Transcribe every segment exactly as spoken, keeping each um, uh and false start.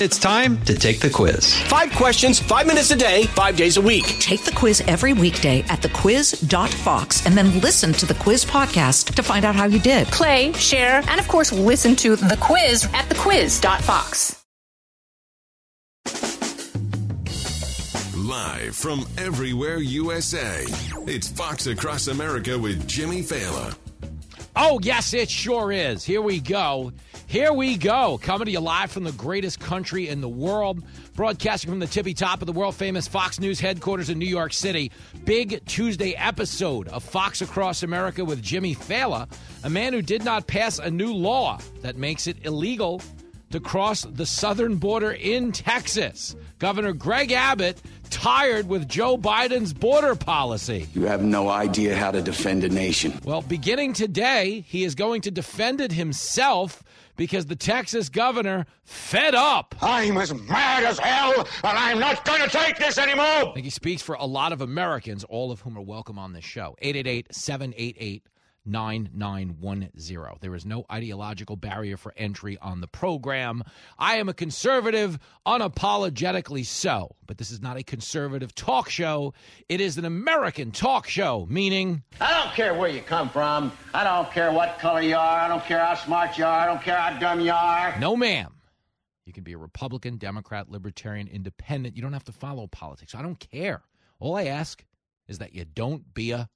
It's time to take the quiz. Five questions, five minutes a day, five days a week. Take the quiz every weekday at the quiz dot fox and then listen to the quiz podcast to find out how you did. Play, share, and of course, listen to the quiz at the quiz dot fox. Live from everywhere U S A, it's Fox Across America with Jimmy Fallon. Oh, yes, it sure is. Here we go. Here we go. Coming to you live from the greatest country in the world. Broadcasting from the tippy top of the world-famous Fox News headquarters in New York City. Big Tuesday episode of Fox Across America with Jimmy Fallon, a man who did not pass a new law that makes it illegal to cross the southern border in Texas. Governor Greg Abbott tired with Joe Biden's border policy. You have no idea how to defend a nation. Well, beginning today, he is going to defend it himself because the Texas governor fed up. I'm as mad as hell, and I'm not going to take this anymore. I think he speaks for a lot of Americans, all of whom are welcome on this show. eight eight eight, seven eight eight, nine nine one zero. There is no ideological barrier for entry on the program. I am a conservative, unapologetically so. But this is not a conservative talk show. It is an American talk show, meaning... I don't care where you come from. I don't care what color you are. I don't care how smart you are. I don't care how dumb you are. No, ma'am. You can be a Republican, Democrat, Libertarian, Independent. You don't have to follow politics. I don't care. All I ask is that you don't be a...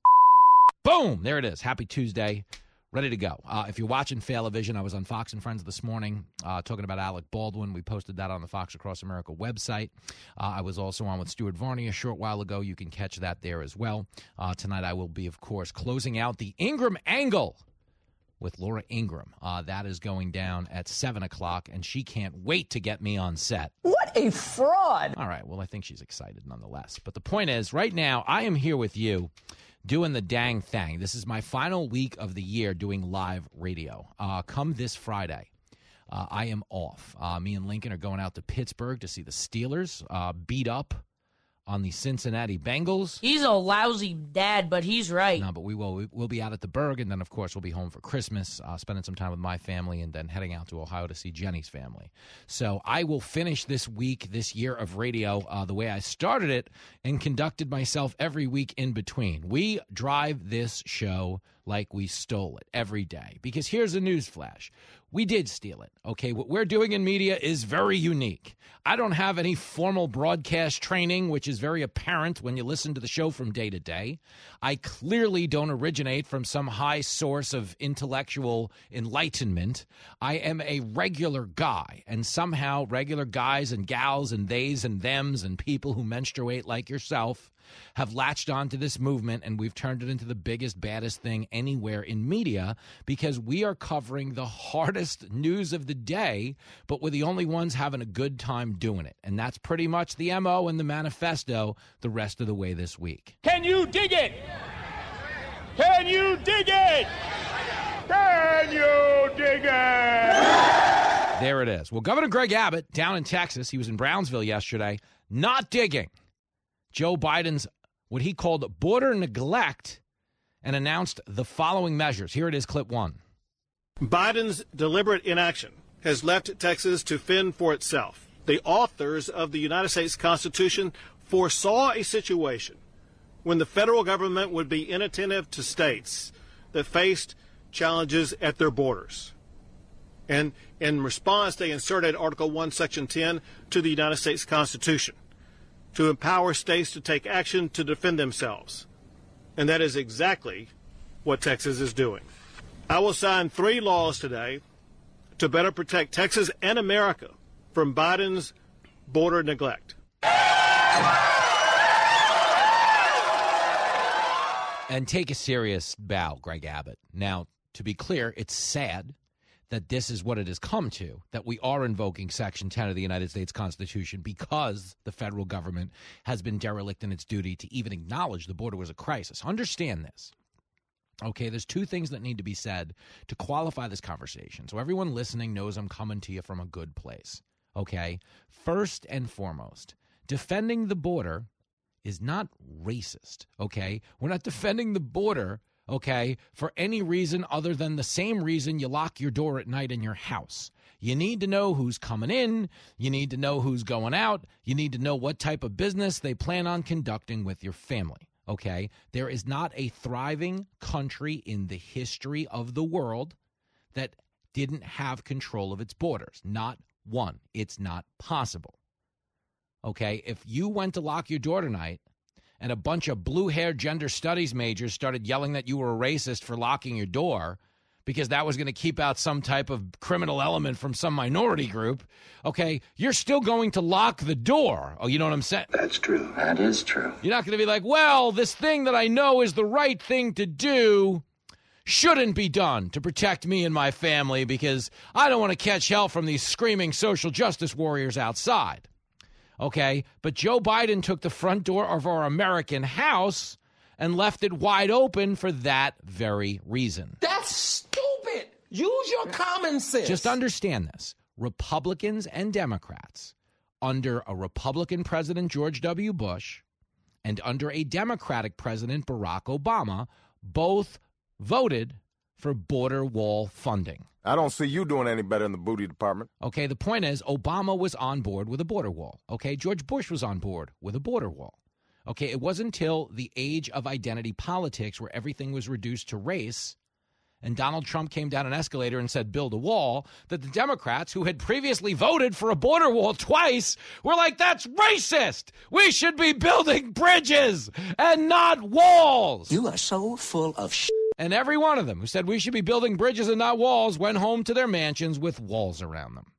Boom! There it is. Happy Tuesday. Ready to go. Uh, if you're watching Failavision, I was on Fox and Friends this morning uh, talking about Alec Baldwin. We posted that on the Fox Across America website. Uh, I was also on with Stuart Varney a short while ago. You can catch that there as well. Uh, tonight I will be, of course, closing out the Ingram Angle with Laura Ingram. Uh, that is going down at seven o'clock, and she can't wait to get me on set. What a fraud. All right. Well, I think she's excited nonetheless. But the point is, right now, I am here with you doing the dang thing. This is my final week of the year doing live radio. Uh, come this Friday, uh, I am off. Uh, me and Lincoln are going out to Pittsburgh to see the Steelers uh, beat up on the Cincinnati Bengals. He's a lousy dad, but he's right. No, but we will. We'll be out at the Berg, and then, of course, we'll be home for Christmas, uh, spending some time with my family, and then heading out to Ohio to see Jenny's family. So I will finish this week, this year of radio, uh, the way I started it and conducted myself every week in between. We drive this show like we stole it every day. Because here's a news flash. We did steal it, okay? What we're doing in media is very unique. I don't have any formal broadcast training, which is very apparent when you listen to the show from day to day. I clearly don't originate from some high source of intellectual enlightenment. I am a regular guy, and somehow regular guys and gals and theys and thems and people who menstruate like yourself have latched onto this movement, and we've turned it into the biggest, baddest thing anywhere in media because we are covering the hardest news of the day, but we're the only ones having a good time doing it. And that's pretty much the M O and the manifesto the rest of the way this week. Can you dig it? Can you dig it? Can you dig it? There it is. Well, Governor Greg Abbott down in Texas, he was in Brownsville yesterday, not digging Joe Biden's what he called border neglect and announced the following measures. Here it is, clip one. Biden's deliberate inaction has left Texas to fend for itself. The authors of the United States Constitution foresaw a situation when the federal government would be inattentive to states that faced challenges at their borders. And in response, they inserted Article one, Section ten to the United States Constitution to empower states to take action to defend themselves. And that is exactly what Texas is doing. I will sign three laws today to better protect Texas and America from Biden's border neglect. And take a serious bow, Greg Abbott. Now, to be clear, it's sad that this is what it has come to, that we are invoking Section ten of the United States Constitution because the federal government has been derelict in its duty to even acknowledge the border was a crisis. Understand this. Okay, there's two things that need to be said to qualify this conversation. So everyone listening knows I'm coming to you from a good place. Okay, first and foremost, defending the border is not racist. Okay, we're not defending the border okay, for any reason other than the same reason you lock your door at night in your house. You need to know who's coming in. You need to know who's going out. You need to know what type of business they plan on conducting with your family, okay? There is not a thriving country in the history of the world that didn't have control of its borders. Not one. It's not possible, okay? If you went to lock your door tonight and a bunch of blue-haired gender studies majors started yelling that you were a racist for locking your door because that was going to keep out some type of criminal element from some minority group, okay, you're still going to lock the door. Oh, you know what I'm saying? That's true. That is true. You're not going to be like, well, this thing that I know is the right thing to do shouldn't be done to protect me and my family because I don't want to catch hell from these screaming social justice warriors outside. Okay, but Joe Biden took the front door of our American house and left it wide open for that very reason. That's stupid. Use your common sense. Just understand this. Republicans and Democrats, under a Republican President George W. Bush and under a Democratic President Barack Obama, both voted for border wall funding. I don't see you doing any better in the booty department. Okay, the point is Obama was on board with a border wall. Okay, George Bush was on board with a border wall. Okay, it wasn't until the age of identity politics where everything was reduced to race and Donald Trump came down an escalator and said, build a wall, that the Democrats, who had previously voted for a border wall twice, were like, that's racist. We should be building bridges and not walls. You are so full of shit. And every one of them who said we should be building bridges and not walls went home to their mansions with walls around them.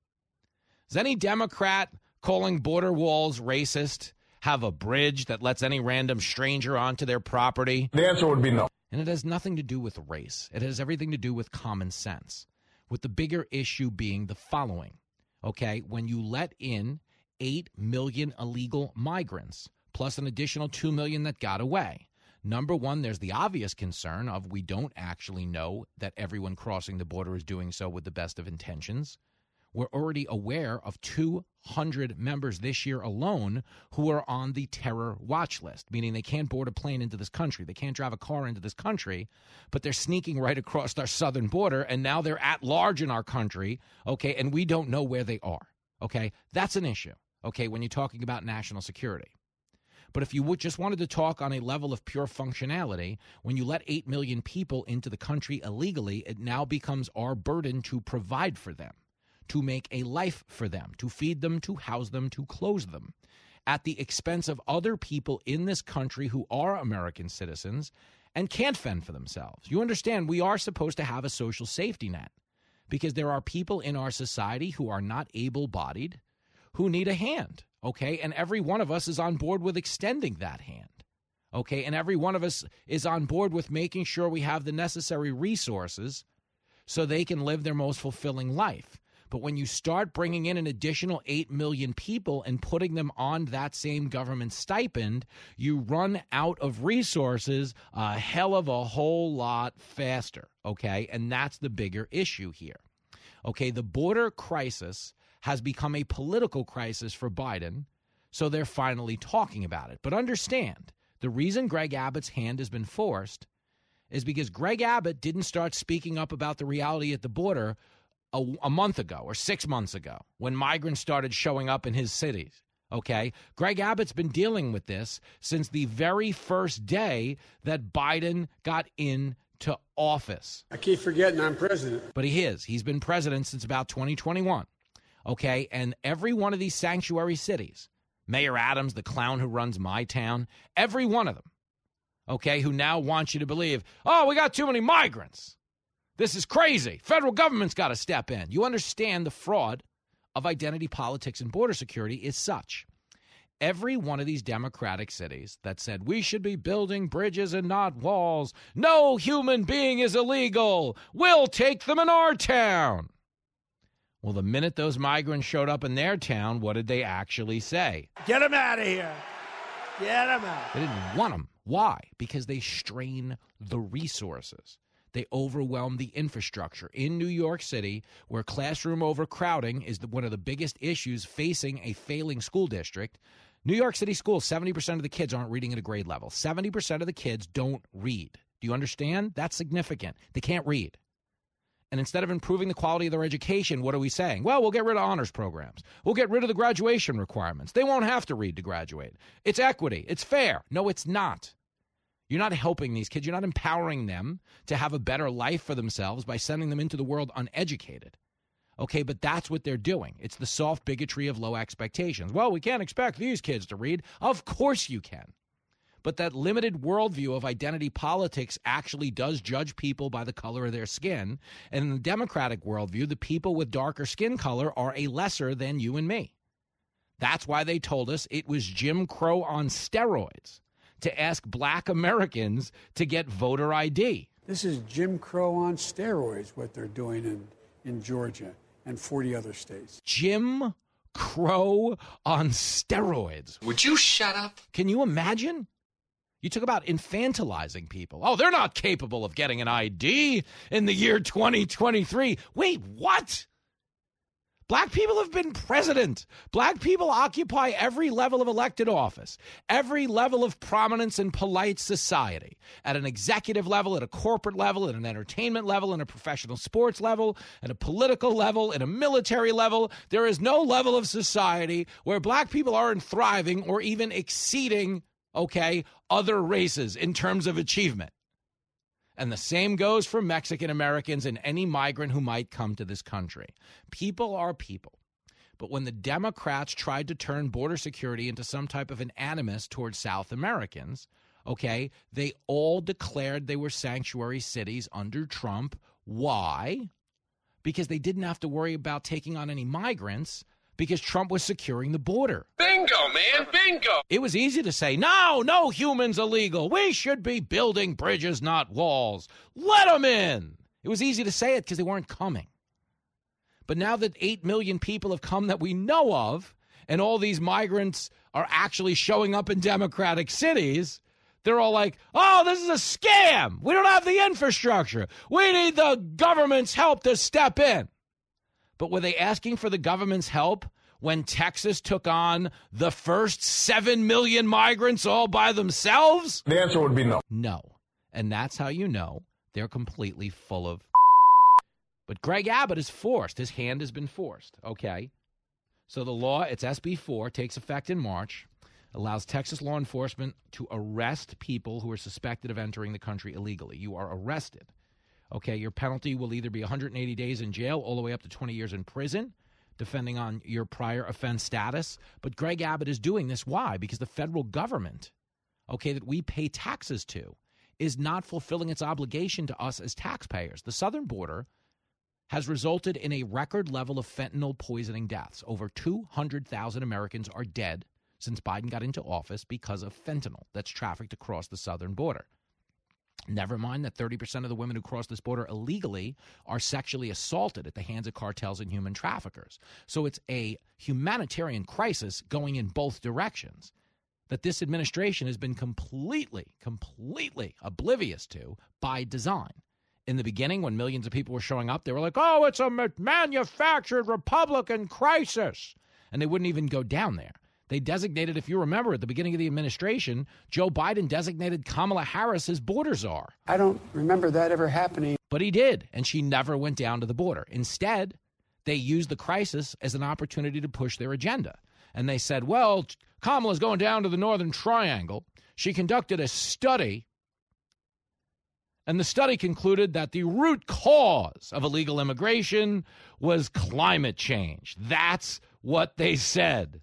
Is any Democrat calling border walls racist have a bridge that lets any random stranger onto their property? The answer would be no. And it has nothing to do with race. It has everything to do with common sense, with the bigger issue being the following. Okay, when you let in eight million illegal migrants, plus an additional two million that got away, number one, there's the obvious concern of we don't actually know that everyone crossing the border is doing so with the best of intentions. We're already aware of two hundred members this year alone who are on the terror watch list, meaning they can't board a plane into this country. They can't drive a car into this country, but they're sneaking right across our southern border, and now they're at large in our country, okay, and we don't know where they are, okay? That's an issue, okay, when you're talking about national security. But if you would just wanted to talk on a level of pure functionality, when you let eight million people into the country illegally, it now becomes our burden to provide for them, to make a life for them, to feed them, to house them, to clothe them, at the expense of other people in this country who are American citizens and can't fend for themselves. You understand, we are supposed to have a social safety net because there are people in our society who are not able-bodied, who need a hand, okay? And every one of us is on board with extending that hand, okay? And every one of us is on board with making sure we have the necessary resources so they can live their most fulfilling life. But when you start bringing in an additional eight million people and putting them on that same government stipend, you run out of resources a hell of a whole lot faster, okay? And that's the bigger issue here. Okay, the border crisis has become a political crisis for Biden, so they're finally talking about it. But understand, the reason Greg Abbott's hand has been forced is because Greg Abbott didn't start speaking up about the reality at the border A, a month ago or six months ago when migrants started showing up in his cities, okay? Greg Abbott's been dealing with this since the very first day that Biden got into office. I keep forgetting I'm president. But he is. He's been president since about twenty twenty-one, okay? And every one of these sanctuary cities, Mayor Adams, the clown who runs my town, every one of them, okay, who now wants you to believe, oh, we got too many migrants. This is crazy. Federal government's got to step in. You understand the fraud of identity politics and border security is such. Every one of these Democratic cities that said we should be building bridges and not walls, no human being is illegal, we'll take them in our town. Well, the minute those migrants showed up in their town, what did they actually say? Get them out of here. Get them out. They didn't want them. Why? Because they strain the resources. They overwhelm the infrastructure. In New York City, where classroom overcrowding is the, one of the biggest issues facing a failing school district, New York City schools, seventy percent of the kids aren't reading at a grade level. seventy percent of the kids don't read. Do you understand? That's significant. They can't read. And instead of improving the quality of their education, what are we saying? Well, we'll get rid of honors programs. We'll get rid of the graduation requirements. They won't have to read to graduate. It's equity. It's fair. No, it's not. You're not helping these kids. You're not empowering them to have a better life for themselves by sending them into the world uneducated. Okay, but that's what they're doing. It's the soft bigotry of low expectations. Well, we can't expect these kids to read. Of course you can. But that limited worldview of identity politics actually does judge people by the color of their skin. And in the Democratic worldview, the people with darker skin color are a lesser than you and me. That's why they told us it was Jim Crow on steroids to ask black Americans to get voter I D. This is Jim Crow on steroids, what they're doing in, in Georgia and forty other states. Jim Crow on steroids. Would you shut up? Can you imagine? You talk about infantilizing people. Oh, they're not capable of getting an I D in the year twenty twenty-three. Wait, what? Black people have been president. Black people occupy every level of elected office, every level of prominence in polite society, at an executive level, at a corporate level, at an entertainment level, at a professional sports level, at a political level, at a military level. There is no level of society where black people aren't thriving or even exceeding, okay, other races in terms of achievement. And the same goes for Mexican Americans and any migrant who might come to this country. People are people. But when the Democrats tried to turn border security into some type of an animus towards South Americans, okay, they all declared they were sanctuary cities under Trump. Why? Because they didn't have to worry about taking on any migrants because Trump was securing the border. Bingo, man, bingo. It was easy to say, no, no humans illegal. We should be building bridges, not walls. Let them in. It was easy to say it because they weren't coming. But now that eight million people have come that we know of, and all these migrants are actually showing up in Democratic cities, they're all like, oh, this is a scam. We don't have the infrastructure. We need the government's help to step in. But were they asking for the government's help when Texas took on the first seven million migrants all by themselves? The answer would be no. No. And that's how you know they're completely full of. But Greg Abbott is forced. His hand has been forced. Okay. So the law, it's S B four, takes effect in March, allows Texas law enforcement to arrest people who are suspected of entering the country illegally. You are arrested. Okay, your penalty will either be one hundred eighty days in jail all the way up to twenty years in prison, depending on your prior offense status. But Greg Abbott is doing this. Why? Because the federal government, okay, that we pay taxes to, is not fulfilling its obligation to us as taxpayers. The southern border has resulted in a record level of fentanyl poisoning deaths. Over two hundred thousand Americans are dead since Biden got into office because of fentanyl that's trafficked across the southern border. Never mind that thirty percent of the women who cross this border illegally are sexually assaulted at the hands of cartels and human traffickers. So it's a humanitarian crisis going in both directions that this administration has been completely, completely oblivious to by design. In the beginning, when millions of people were showing up, they were like, oh, it's a manufactured Republican crisis. And they wouldn't even go down there. They designated, if you remember, at the beginning of the administration, Joe Biden designated Kamala Harris as border czar. I don't remember that ever happening. But he did, and she never went down to the border. Instead, they used the crisis as an opportunity to push their agenda. And they said, well, Kamala's going down to the Northern Triangle. She conducted a study, and the study concluded that the root cause of illegal immigration was climate change. That's what they said.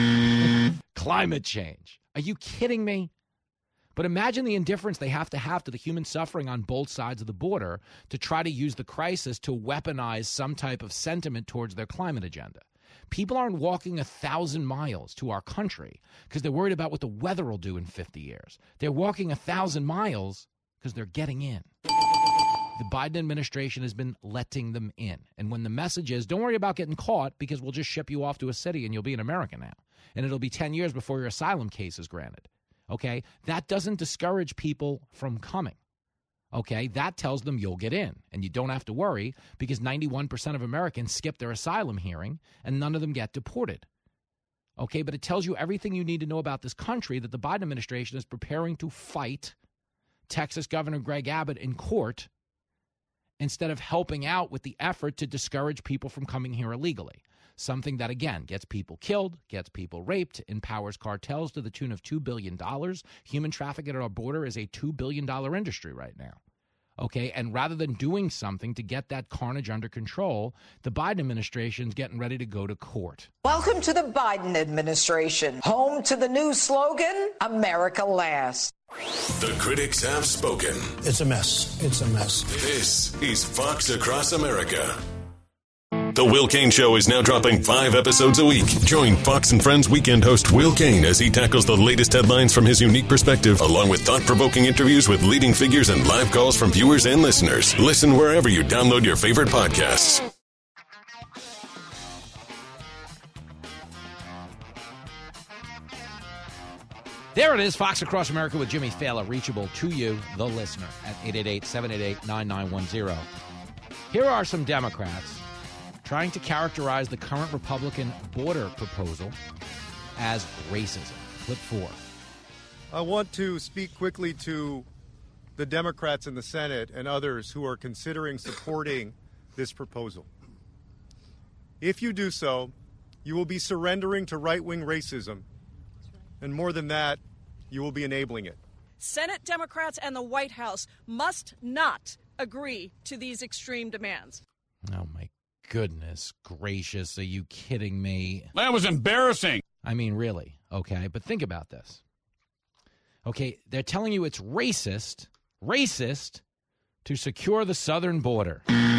Climate change. Are you kidding me? But imagine the indifference they have to have to the human suffering on both sides of the border to try to use the crisis to weaponize some type of sentiment towards their climate agenda. People aren't walking a thousand miles to our country because they're worried about what the weather will do in fifty years. They're walking a thousand miles because they're getting in. The Biden administration has been letting them in. And when the message is, don't worry about getting caught because we'll just ship you off to a city and you'll be an American now. And it'll be ten years before your asylum case is granted. Okay? That doesn't discourage people from coming. Okay? That tells them you'll get in. And you don't have to worry because ninety-one percent of Americans skip their asylum hearing and none of them get deported. Okay? But it tells you everything you need to know about this country that the Biden administration is preparing to fight Texas Governor Greg Abbott in court instead of helping out with the effort to discourage people from coming here illegally. Something that, again, gets people killed, gets people raped, empowers cartels to the tune of two billion dollars. Human trafficking at our border is a two billion dollars industry right now. Okay, and rather than doing something to get that carnage under control, the Biden administration's getting ready to go to court. Welcome to the Biden administration, home to the new slogan, America Last. The critics have spoken. It's a mess. It's a mess. This is Fox Across America. The Will Cain Show is now dropping five episodes a week. Join Fox and Friends weekend host Will Cain as he tackles the latest headlines from his unique perspective, along with thought-provoking interviews with leading figures and live calls from viewers and listeners. Listen wherever you download your favorite podcasts. There it is, Fox Across America with Jimmy Fallon, reachable to you, the listener, at eight eight eight, seven eight eight, nine nine one zero. Here are some Democrats trying to characterize the current Republican border proposal as racism. Clip four. I want to speak quickly to the Democrats in the Senate and others who are considering supporting this proposal. If you do so, you will be surrendering to right-wing racism, and more than that, you will be enabling it. Senate Democrats and the White House must not agree to these extreme demands. Oh, my goodness gracious. Are you kidding me? That was embarrassing. I mean, really. Okay, but think about this. Okay, they're telling you it's racist, racist to secure the southern border.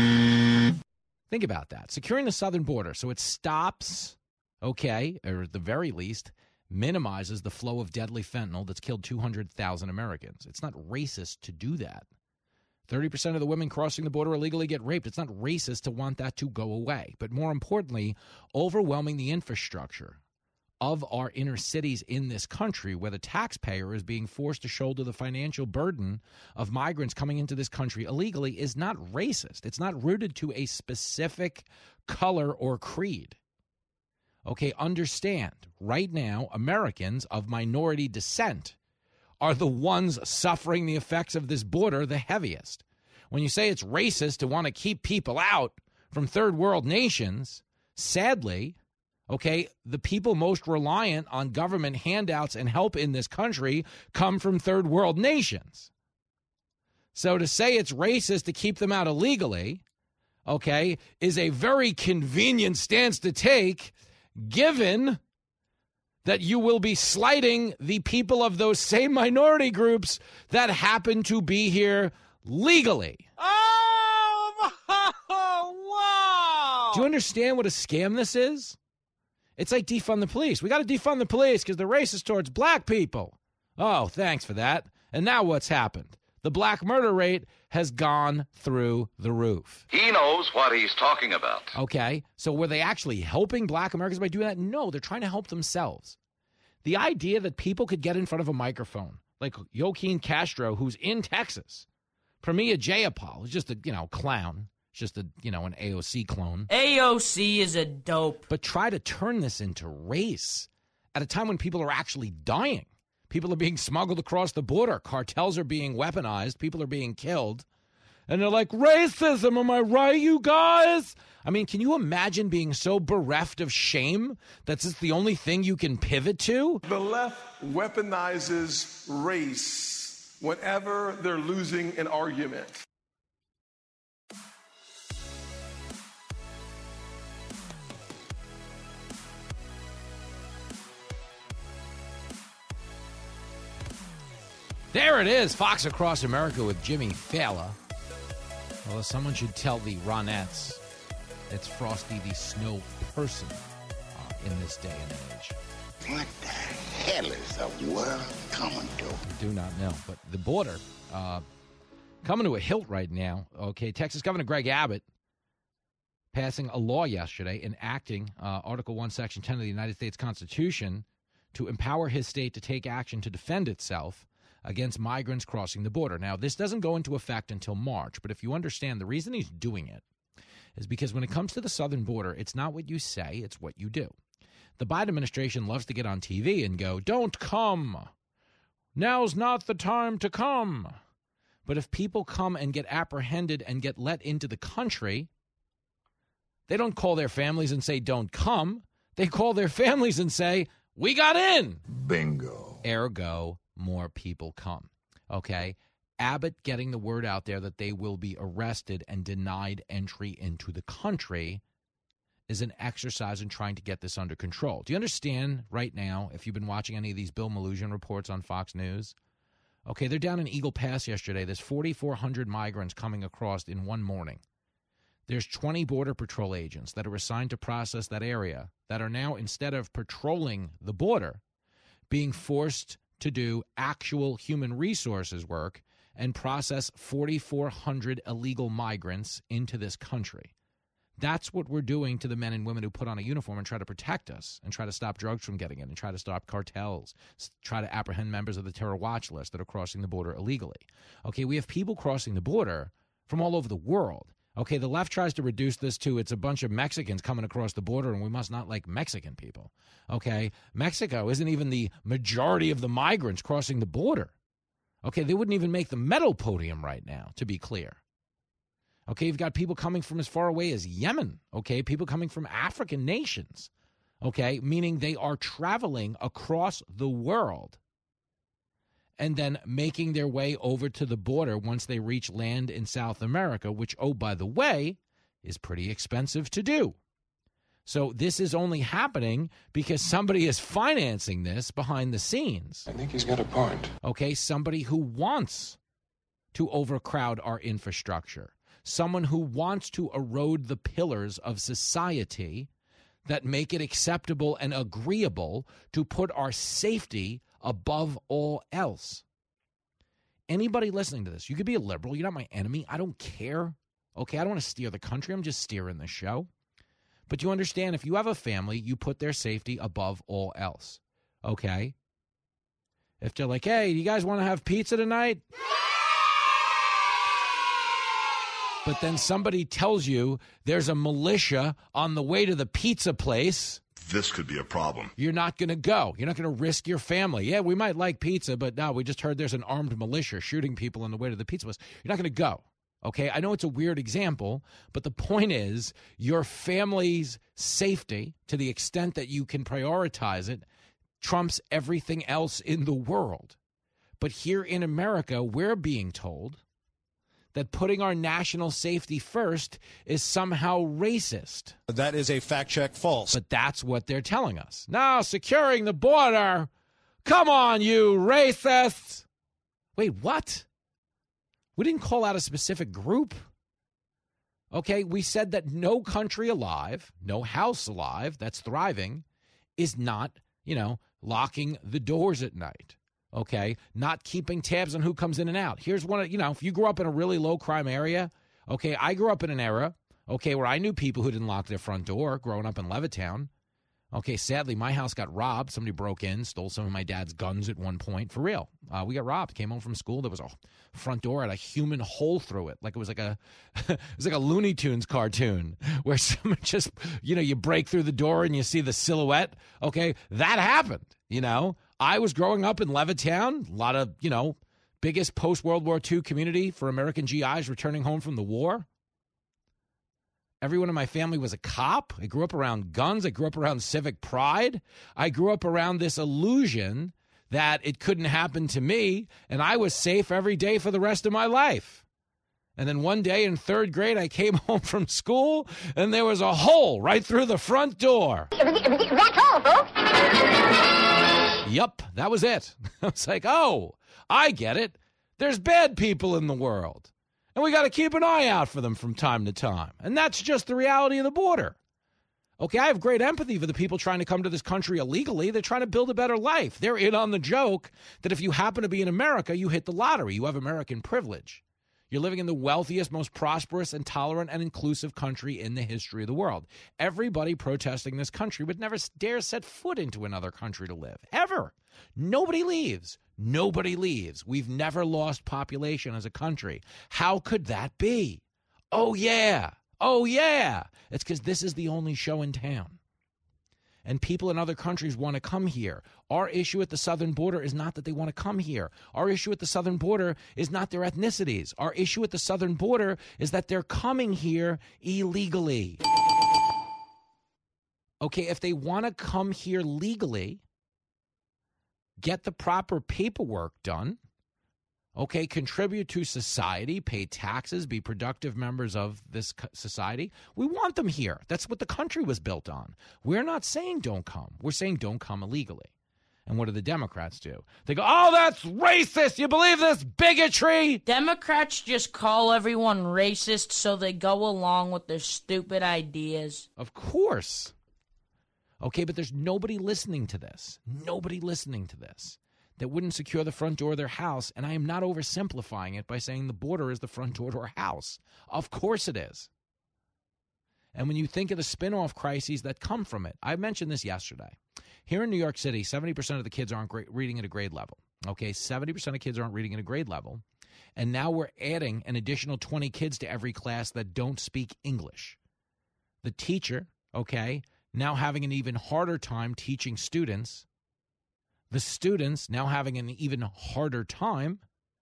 Think about that. Securing the southern border. So it stops, okay, or at the very least, minimizes the flow of deadly fentanyl that's killed two hundred thousand Americans. It's not racist to do that. thirty percent of the women crossing the border illegally get raped. It's not racist to want that to go away. But more importantly, overwhelming the infrastructure of our inner cities in this country, where the taxpayer is being forced to shoulder the financial burden of migrants coming into this country illegally, is not racist. It's not rooted to a specific color or creed. Okay, understand, right now, Americans of minority descent are the ones suffering the effects of this border the heaviest. When you say it's racist to want to keep people out from third world nations, sadly, okay, the people most reliant on government handouts and help in this country come from third world nations. So to say it's racist to keep them out illegally, okay, is a very convenient stance to take, given that you will be slighting the people of those same minority groups that happen to be here legally. Oh, wow! Do you understand what a scam this is? It's like defund the police. We got to defund the police because they're racist towards black people. Oh, thanks for that. And now what's happened? The black murder rate has gone through the roof. He knows what he's talking about. Okay, so were they actually helping black Americans by doing that? No, they're trying to help themselves. The idea that people could get in front of a microphone, like Joaquin Castro, who's in Texas, Pramila Jayapal, who's just a, you know, clown, just a, you know, an A O C clone. A O C is a dope. But try to turn this into race at a time when people are actually dying. People are being smuggled across the border. Cartels are being weaponized. People are being killed. And they're like, racism, am I right, you guys? I mean, can you imagine being so bereft of shame that's just the only thing you can pivot to? The left weaponizes race whenever they're losing an argument. There it is, Fox Across America with Jimmy Fallon. Well, someone should tell the Ronettes it's Frosty the Snow person uh, in this day and age. What the hell is the world coming to? I do not know, but the border uh, coming to a hilt right now. Okay, Texas Governor Greg Abbott passing a law yesterday enacting uh, Article one, Section ten of the United States Constitution to empower his state to take action to defend itself against migrants crossing the border. Now, this doesn't go into effect until March, but if you understand, the reason he's doing it is because when it comes to the southern border, it's not what you say, it's what you do. The Biden administration loves to get on T V and go, don't come. Now's not the time to come. But if people come and get apprehended and get let into the country, they don't call their families and say, don't come. They call their families and say, we got in. Bingo. Ergo, more people come. Okay? Abbott getting the word out there that they will be arrested and denied entry into the country is an exercise in trying to get this under control. Do you understand right now, if you've been watching any of these Bill Maloogian reports on Fox News? Okay, they're down in Eagle Pass yesterday. There's forty-four hundred migrants coming across in one morning. There's twenty Border Patrol agents that are assigned to process that area that are now, instead of patrolling the border, being forced to do actual human resources work and process forty-four hundred illegal migrants into this country. That's what we're doing to the men and women who put on a uniform and try to protect us and try to stop drugs from getting in and try to stop cartels, try to apprehend members of the terror watch list that are crossing the border illegally. Okay, we have people crossing the border from all over the world. Okay, the left tries to reduce this to it's a bunch of Mexicans coming across the border and we must not like Mexican people. Okay, Mexico isn't even the majority of the migrants crossing the border. Okay, they wouldn't even make the medal podium right now, to be clear. Okay, you've got people coming from as far away as Yemen, okay, people coming from African nations, okay, meaning they are traveling across the world and then making their way over to the border once they reach land in South America, which, oh, by the way, is pretty expensive to do. So this is only happening because somebody is financing this behind the scenes. I think he's got a point. Okay, somebody who wants to overcrowd our infrastructure. Someone who wants to erode the pillars of society that make it acceptable and agreeable to put our safety above all else. Anybody listening to this, you could be a liberal. You're not my enemy. I don't care. Okay, I don't want to steer the country. I'm just steering the show. But you understand, if you have a family, you put their safety above all else. Okay? If they're like, hey, you guys want to have pizza tonight? But then somebody tells you there's a militia on the way to the pizza place. This could be a problem. You're not going to go. You're not going to risk your family. Yeah, we might like pizza, but no, we just heard there's an armed militia shooting people on the way to the pizza place. You're not going to go. Okay, I know it's a weird example, but the point is your family's safety, to the extent that you can prioritize it, trumps everything else in the world. But here in America, we're being told that putting our national safety first is somehow racist. That is a fact check false. But that's what they're telling us. Now, securing the border. Come on, you racists. Wait, what? We didn't call out a specific group. Okay, we said that no country alive, no house alive that's thriving is not, you know, locking the doors at night. Okay, not keeping tabs on who comes in and out. Here's one of, you know, if you grew up in a really low crime area, okay, I grew up in an era, okay, where I knew people who didn't lock their front door growing up in Levittown. Okay, sadly, my house got robbed. Somebody broke in, stole some of my dad's guns at one point. For real. Uh, we got robbed. Came home from school. There was a front door, had a human hole through it. Like it was like a it was like a Looney Tunes cartoon where someone just, you know, you break through the door and you see the silhouette. Okay, that happened, you know. I was growing up in Levittown, a lot of, you know, biggest post-World War Two community for American G Is returning home from the war. Everyone in my family was a cop. I grew up around guns. I grew up around civic pride. I grew up around this illusion that it couldn't happen to me, and I was safe every day for the rest of my life. And then one day in third grade, I came home from school, and there was a hole right through the front door. That's all, folks. Yup, that was it. I was like, oh, I get it. There's bad people in the world. And we got to keep an eye out for them from time to time. And that's just the reality of the border. Okay, I have great empathy for the people trying to come to this country illegally. They're trying to build a better life. They're in on the joke that if you happen to be in America, you hit the lottery. You have American privilege. You're living in the wealthiest, most prosperous and tolerant and inclusive country in the history of the world. Everybody protesting this country would never dare set foot into another country to live, ever. Nobody leaves. Nobody leaves. We've never lost population as a country. How could that be? Oh, yeah. Oh, yeah. It's because this is the only show in town. And people in other countries want to come here. Our issue at the southern border is not that they want to come here. Our issue at the southern border is not their ethnicities. Our issue at the southern border is that they're coming here illegally. Okay, if they want to come here legally, get the proper paperwork done. Okay, contribute to society, pay taxes, be productive members of this society. We want them here. That's what the country was built on. We're not saying don't come. We're saying don't come illegally. And what do the Democrats do? They go, oh, that's racist. You believe this bigotry? Democrats just call everyone racist so they go along with their stupid ideas. Of course. Okay, but there's nobody listening to this. Nobody listening to this that wouldn't secure the front door of their house. And I am not oversimplifying it by saying the border is the front door to our house. Of course it is. And when you think of the spin-off crises that come from it, I mentioned this yesterday. Here in New York City, seventy percent of the kids aren't reading at a grade level. Okay, seventy percent of kids aren't reading at a grade level. And now we're adding an additional twenty kids to every class that don't speak English. The teacher, okay, now having an even harder time teaching students. The students now having an even harder time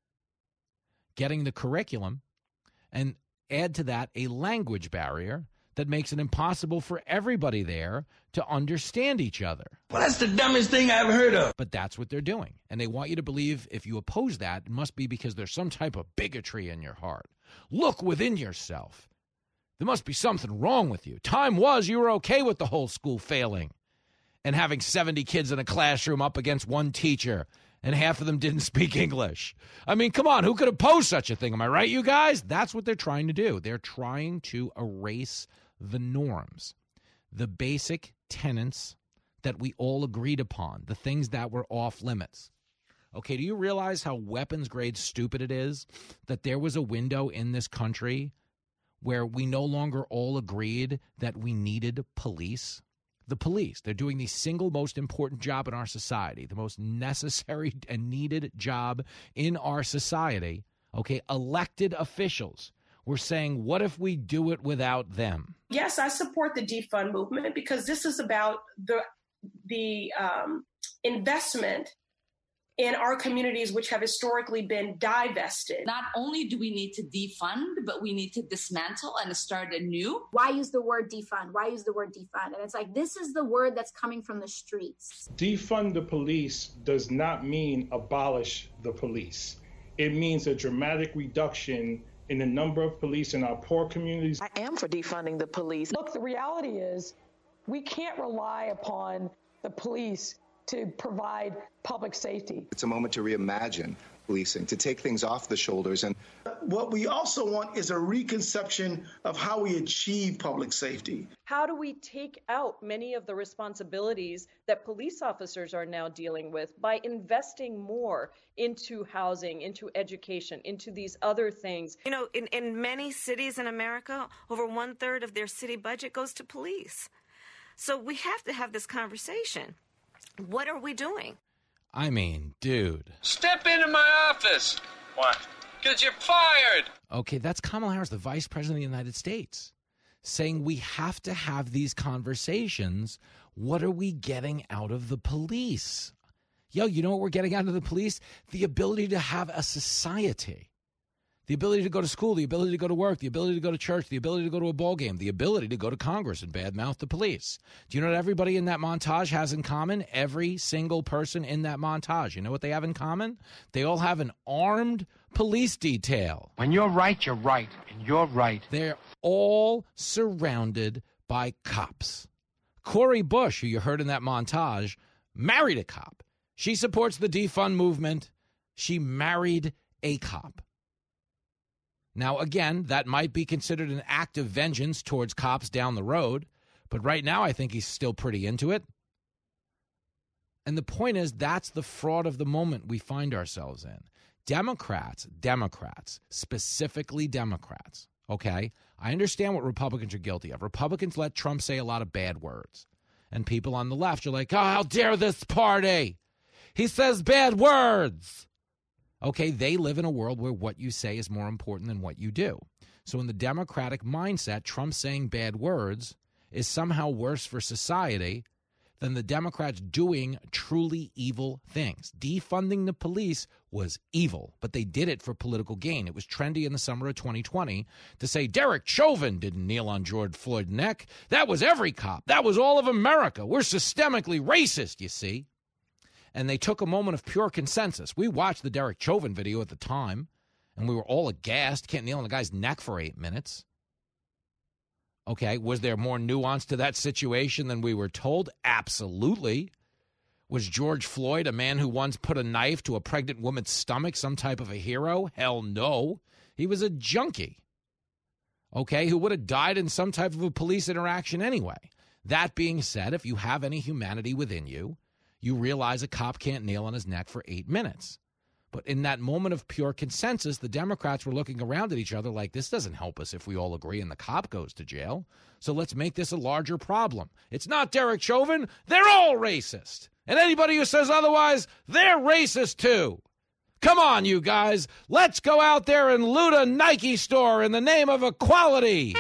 getting the curriculum, and add to that a language barrier that makes it impossible for everybody there to understand each other. Well, that's the dumbest thing I've heard of. But that's what they're doing. And they want you to believe if you oppose that, it must be because there's some type of bigotry in your heart. Look within yourself. There must be something wrong with you. Time was you were okay with the whole school failing and having seventy kids in a classroom up against one teacher, and half of them didn't speak English. I mean, come on, who could oppose such a thing? Am I right, you guys? That's what they're trying to do. They're trying to erase the norms, the basic tenets that we all agreed upon, the things that were off limits. Okay, do you realize how weapons grade stupid it is that there was a window in this country where we no longer all agreed that we needed police? The police, they're doing the single most important job in our society, the most necessary and needed job in our society. Okay, elected officials. We're saying, what if we do it without them? Yes, I support the defund movement because this is about the the um, investment in our communities, which have historically been divested. Not only do we need to defund, but we need to dismantle and start anew. Why use the word defund? Why use the word defund? And it's like, this is the word that's coming from the streets. Defund the police does not mean abolish the police. It means a dramatic reduction in the number of police in our poor communities. I am for defunding the police. Look, the reality is we can't rely upon the police to provide public safety. It's a moment to reimagine policing, to take things off the shoulders. And what we also want is a reconception of how we achieve public safety. How do we take out many of the responsibilities that police officers are now dealing with by investing more into housing, into education, into these other things? You know, in, in many cities in America, over one third of their city budget goes to police. So we have to have this conversation. What are we doing? I mean, dude. Step into my office. What? Because you're fired. Okay, that's Kamala Harris, the vice president of the United States, saying we have to have these conversations. What are we getting out of the police? Yo, you know what we're getting out of the police? The ability to have a society. The ability to go to school, the ability to go to work, the ability to go to church, the ability to go to a ball game, the ability to go to Congress and badmouth the police. Do you know what everybody in that montage has in common? Every single person in that montage. You know what they have in common? They all have an armed police detail. When you're right, you're right, and you're right. They're all surrounded by cops. Cori Bush, who you heard in that montage, married a cop. She supports the defund movement. She married a cop. Now, again, that might be considered an act of vengeance towards cops down the road, but right now I think he's still pretty into it. And the point is, that's the fraud of the moment we find ourselves in. Democrats, Democrats, specifically Democrats, okay? I understand what Republicans are guilty of. Republicans let Trump say a lot of bad words. And people on the left are like, oh, how dare this party? He says bad words. Okay, they live in a world where what you say is more important than what you do. So in the Democratic mindset, Trump saying bad words is somehow worse for society than the Democrats doing truly evil things. Defunding the police was evil, but they did it for political gain. It was trendy in the summer of twenty twenty to say Derek Chauvin didn't kneel on George Floyd's neck. That was every cop. That was all of America. We're systemically racist, you see. And they took a moment of pure consensus. We watched the Derek Chauvin video at the time, and we were all aghast. Can't kneel on the guy's neck for eight minutes. Okay, was there more nuance to that situation than we were told? Absolutely. Was George Floyd, a man who once put a knife to a pregnant woman's stomach, some type of a hero? Hell no. He was a junkie, okay, who would have died in some type of a police interaction anyway. That being said, if you have any humanity within you, you realize a cop can't kneel on his neck for eight minutes. But in that moment of pure consensus, the Democrats were looking around at each other like, this doesn't help us if we all agree and the cop goes to jail. So let's make this a larger problem. It's not Derek Chauvin. They're all racist. And anybody who says otherwise, they're racist too. Come on, you guys. Let's go out there and loot a Nike store in the name of equality.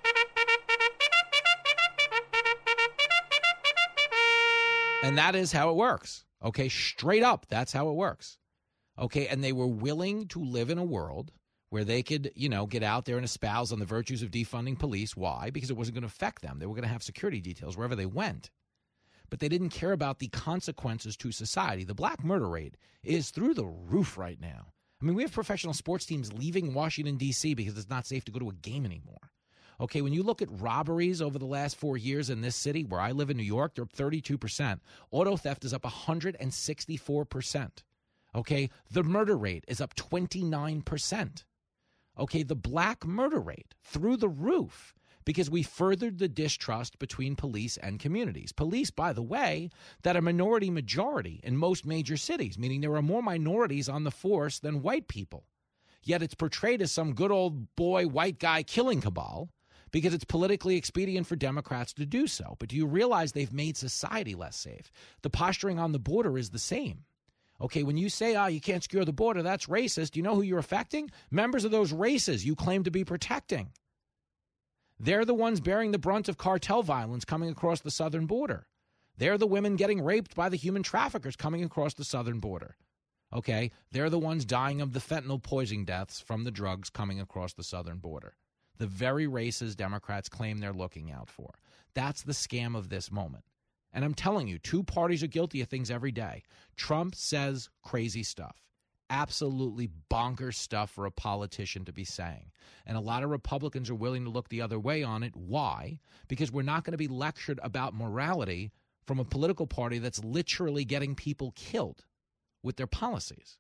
And that is how it works. Okay, straight up, that's how it works. Okay, and they were willing to live in a world where they could, you know, get out there and espouse on the virtues of defunding police. Why? Because it wasn't going to affect them. They were going to have security details wherever they went. But they didn't care about the consequences to society. The black murder rate is through the roof right now. I mean, we have professional sports teams leaving Washington, D C because it's not safe to go to a game anymore. Okay, when you look at robberies over the last four years in this city, where I live in New York, they're up thirty-two percent. Auto theft is up one hundred sixty-four percent. Okay, the murder rate is up twenty-nine percent. Okay, the black murder rate through the roof because we furthered the distrust between police and communities. Police, by the way, that are minority majority in most major cities, meaning there are more minorities on the force than white people. Yet it's portrayed as some good old boy white guy killing cabal because it's politically expedient for Democrats to do so. But do you realize they've made society less safe? The posturing on the border is the same. Okay, when you say, ah, oh, you can't secure the border, that's racist, you know who you're affecting? Members of those races you claim to be protecting. They're the ones bearing the brunt of cartel violence coming across the southern border. They're the women getting raped by the human traffickers coming across the southern border. Okay, they're the ones dying of the fentanyl poisoning deaths from the drugs coming across the southern border. The very races Democrats claim they're looking out for. That's the scam of this moment. And I'm telling you, two parties are guilty of things every day. Trump says crazy stuff, absolutely bonkers stuff for a politician to be saying. And a lot of Republicans are willing to look the other way on it. Why? Because we're not going to be lectured about morality from a political party that's literally getting people killed with their policies.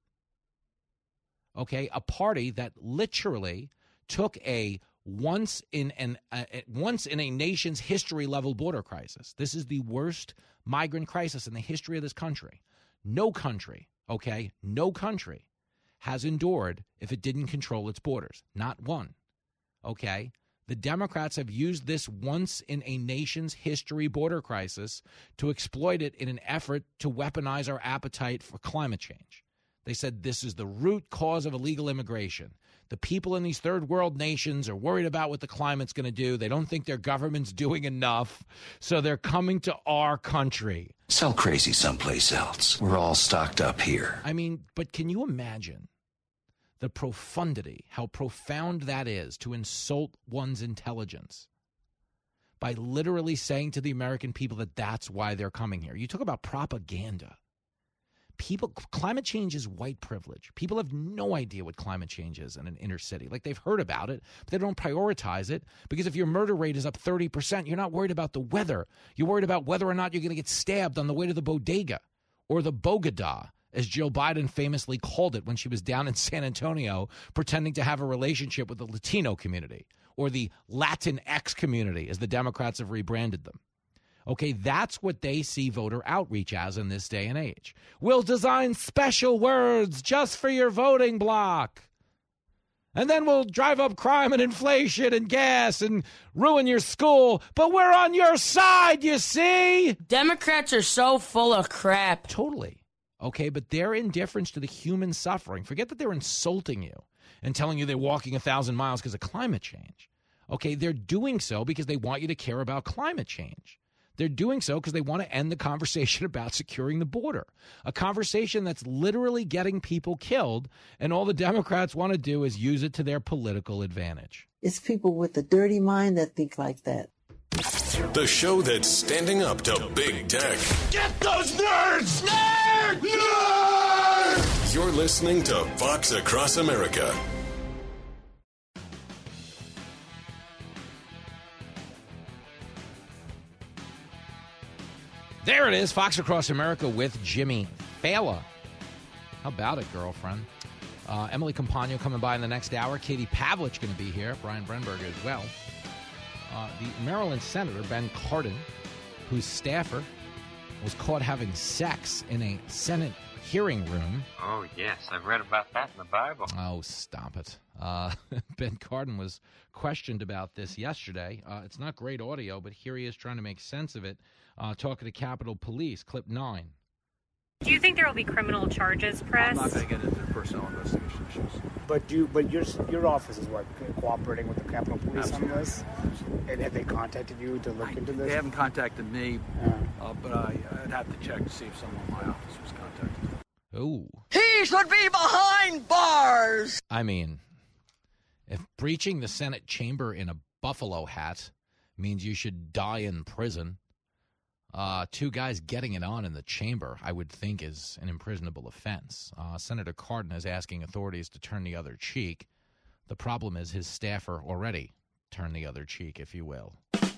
Okay, a party that literally took a once in an uh, once in a nation's history level border crisis. This is the worst migrant crisis in the history of this country. No country, okay, no country has endured if it didn't control its borders. Not one. Okay? The Democrats have used this once in a nation's history border crisis to exploit it in an effort to weaponize our appetite for climate change. They said this is the root cause of illegal immigration. The people in these third world nations are worried about what the climate's going to do. They don't think their government's doing enough, so they're coming to our country. Sell crazy someplace else. We're all stocked up here. I mean, but can you imagine the profundity, how profound that is to insult one's intelligence by literally saying to the American people that that's why they're coming here? You talk about propaganda. People, climate change is white privilege. People have no idea what climate change is in an inner city. Like, they've heard about it, but they don't prioritize it because if your murder rate is up thirty percent, you're not worried about the weather. You're worried about whether or not you're going to get stabbed on the way to the bodega or the Bogota, as Jill Biden famously called it when she was down in San Antonio pretending to have a relationship with the Latino community, or the Latinx community, as the Democrats have rebranded them. Okay, that's what they see voter outreach as in this day and age. We'll design special words just for your voting block. And then we'll drive up crime and inflation and gas and ruin your school. But we're on your side, you see? Democrats are so full of crap. Totally. Okay, but their indifference to the human suffering, forget that they're insulting you and telling you they're walking a thousand miles because of climate change. Okay, they're doing so because they want you to care about climate change. They're doing so because they want to end the conversation about securing the border, a conversation that's literally getting people killed, and all the Democrats want to do is use it to their political advantage. It's people with a dirty mind that think like that. The show that's standing up to big tech. Get those nerds! Nerds! Nerds! You're listening to Fox Across America. There it is, Fox Across America with Jimmy Fallon. How about it, girlfriend? Uh, Emily Compagno coming by in the next hour. Katie Pavlich going to be here. Brian Brenberg as well. Uh, the Maryland Senator, Ben Cardin, whose staffer was caught having sex in a Senate hearing room. Oh, yes. I've read about that in the Bible. Oh, stop it. Uh, Ben Cardin was questioned about this yesterday. Uh, it's not great audio, but here he is trying to make sense of it, uh, talking to Capitol Police, clip nine. Do you think there will be criminal charges pressed? I'm not going to get into the personnel investigation issues. But you, but your your office is what, cooperating with the Capitol Police Absolutely. on this? And have they contacted you to look I, into this? They haven't contacted me, yeah. uh, but I, I'd have to check to see if someone in my office was contacted. Ooh. He should be behind bars! I mean, if breaching the Senate chamber in a buffalo hat means you should die in prison, Uh, two guys getting it on in the chamber, I would think, is an imprisonable offense. Uh, Senator Cardin is asking authorities to turn the other cheek. The problem is his staffer already turned the other cheek, if you will.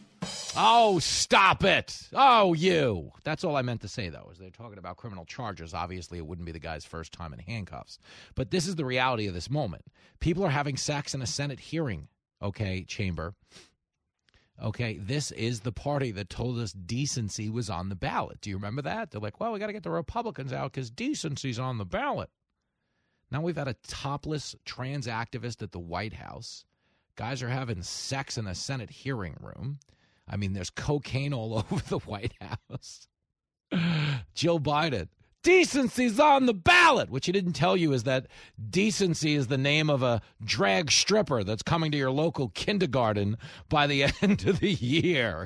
Oh, stop it. Oh, you. That's all I meant to say, though, is they're talking about criminal charges. Obviously, it wouldn't be the guy's first time in handcuffs. But this is the reality of this moment. People are having sex in a Senate hearing, okay, chamber. Okay, this is the party that told us decency was on the ballot. Do you remember that? They're like, well, we got to get the Republicans out because decency's on the ballot. Now we've had a topless trans activist at the White House. Guys are having sex in a Senate hearing room. I mean, there's cocaine all over the White House. Jill Biden. Decency's on the ballot. What she didn't tell you is that decency is the name of a drag stripper that's coming to your local kindergarten by the end of the year.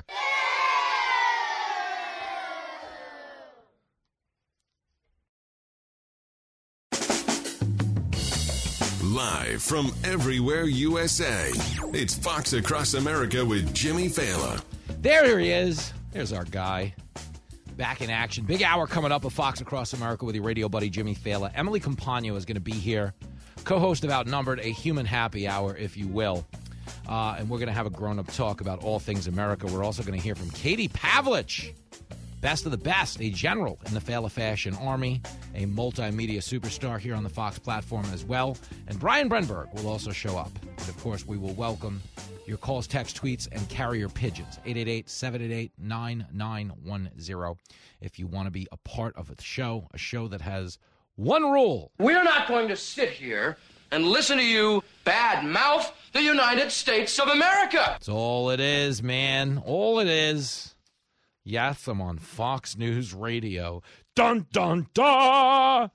Live from everywhere U S A, it's Fox Across America with Jimmy Fallon. There he is. There's our guy. Back in action. Big hour coming up of Fox Across America with your radio buddy Jimmy Fallon. Emily Compagno is going to be here, co-host of Outnumbered, a human happy hour, if you will. Uh, and we're going to have a grown-up talk about all things America. We're also going to hear from Katie Pavlich, best of the best, a general in the Fallon Fashion Army, a multimedia superstar here on the Fox platform as well. And Brian Brenberg will also show up. And, of course, we will welcome your calls, text, tweets, and carrier pigeons. eight eight eight, seven eight eight, nine nine one zero. If you want to be a part of the show, a show that has one rule. We're not going to sit here and listen to you bad mouth the United States of America. That's all it is, man. All it is. Yes, I'm on Fox News Radio. Dun, dun, dun!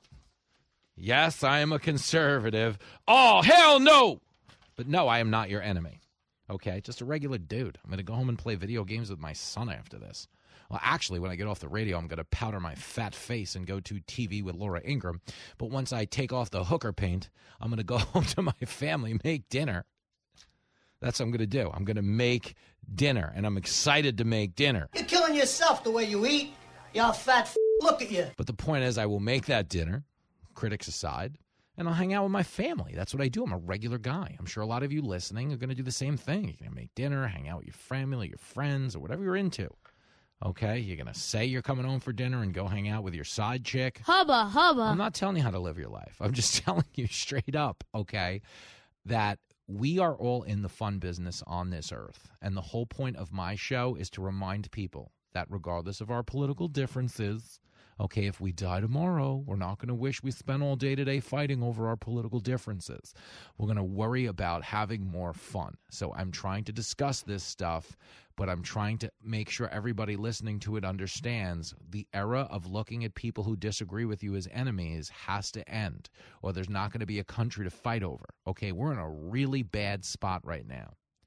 Yes, I am a conservative. Oh, hell no! But no, I am not your enemy. Okay, just a regular dude. I'm going to go home and play video games with my son after this. Well, actually, when I get off the radio, I'm going to powder my fat face and go to T V with Laura Ingraham. But once I take off the hooker paint, I'm going to go home to my family, make dinner. That's what I'm going to do. I'm going to make dinner, and I'm excited to make dinner. You're killing yourself the way you eat. You fat f***. Look at you. But the point is, I will make that dinner, critics aside, and I'll hang out with my family. That's what I do. I'm a regular guy. I'm sure a lot of you listening are going to do the same thing. You're going to make dinner, hang out with your family, your friends, or whatever you're into. Okay? You're going to say you're coming home for dinner and go hang out with your side chick. Hubba, hubba. I'm not telling you how to live your life. I'm just telling you straight up, okay, that we are all in the fun business on this earth. And the whole point of my show is to remind people that regardless of our political differences, okay, if we die tomorrow, we're not going to wish we spent all day today fighting over our political differences. We're going to worry about having more fun. So I'm trying to discuss this stuff, but I'm trying to make sure everybody listening to it understands the era of looking at people who disagree with you as enemies has to end, or there's not going to be a country to fight over. Okay, we're in a really bad spot right now.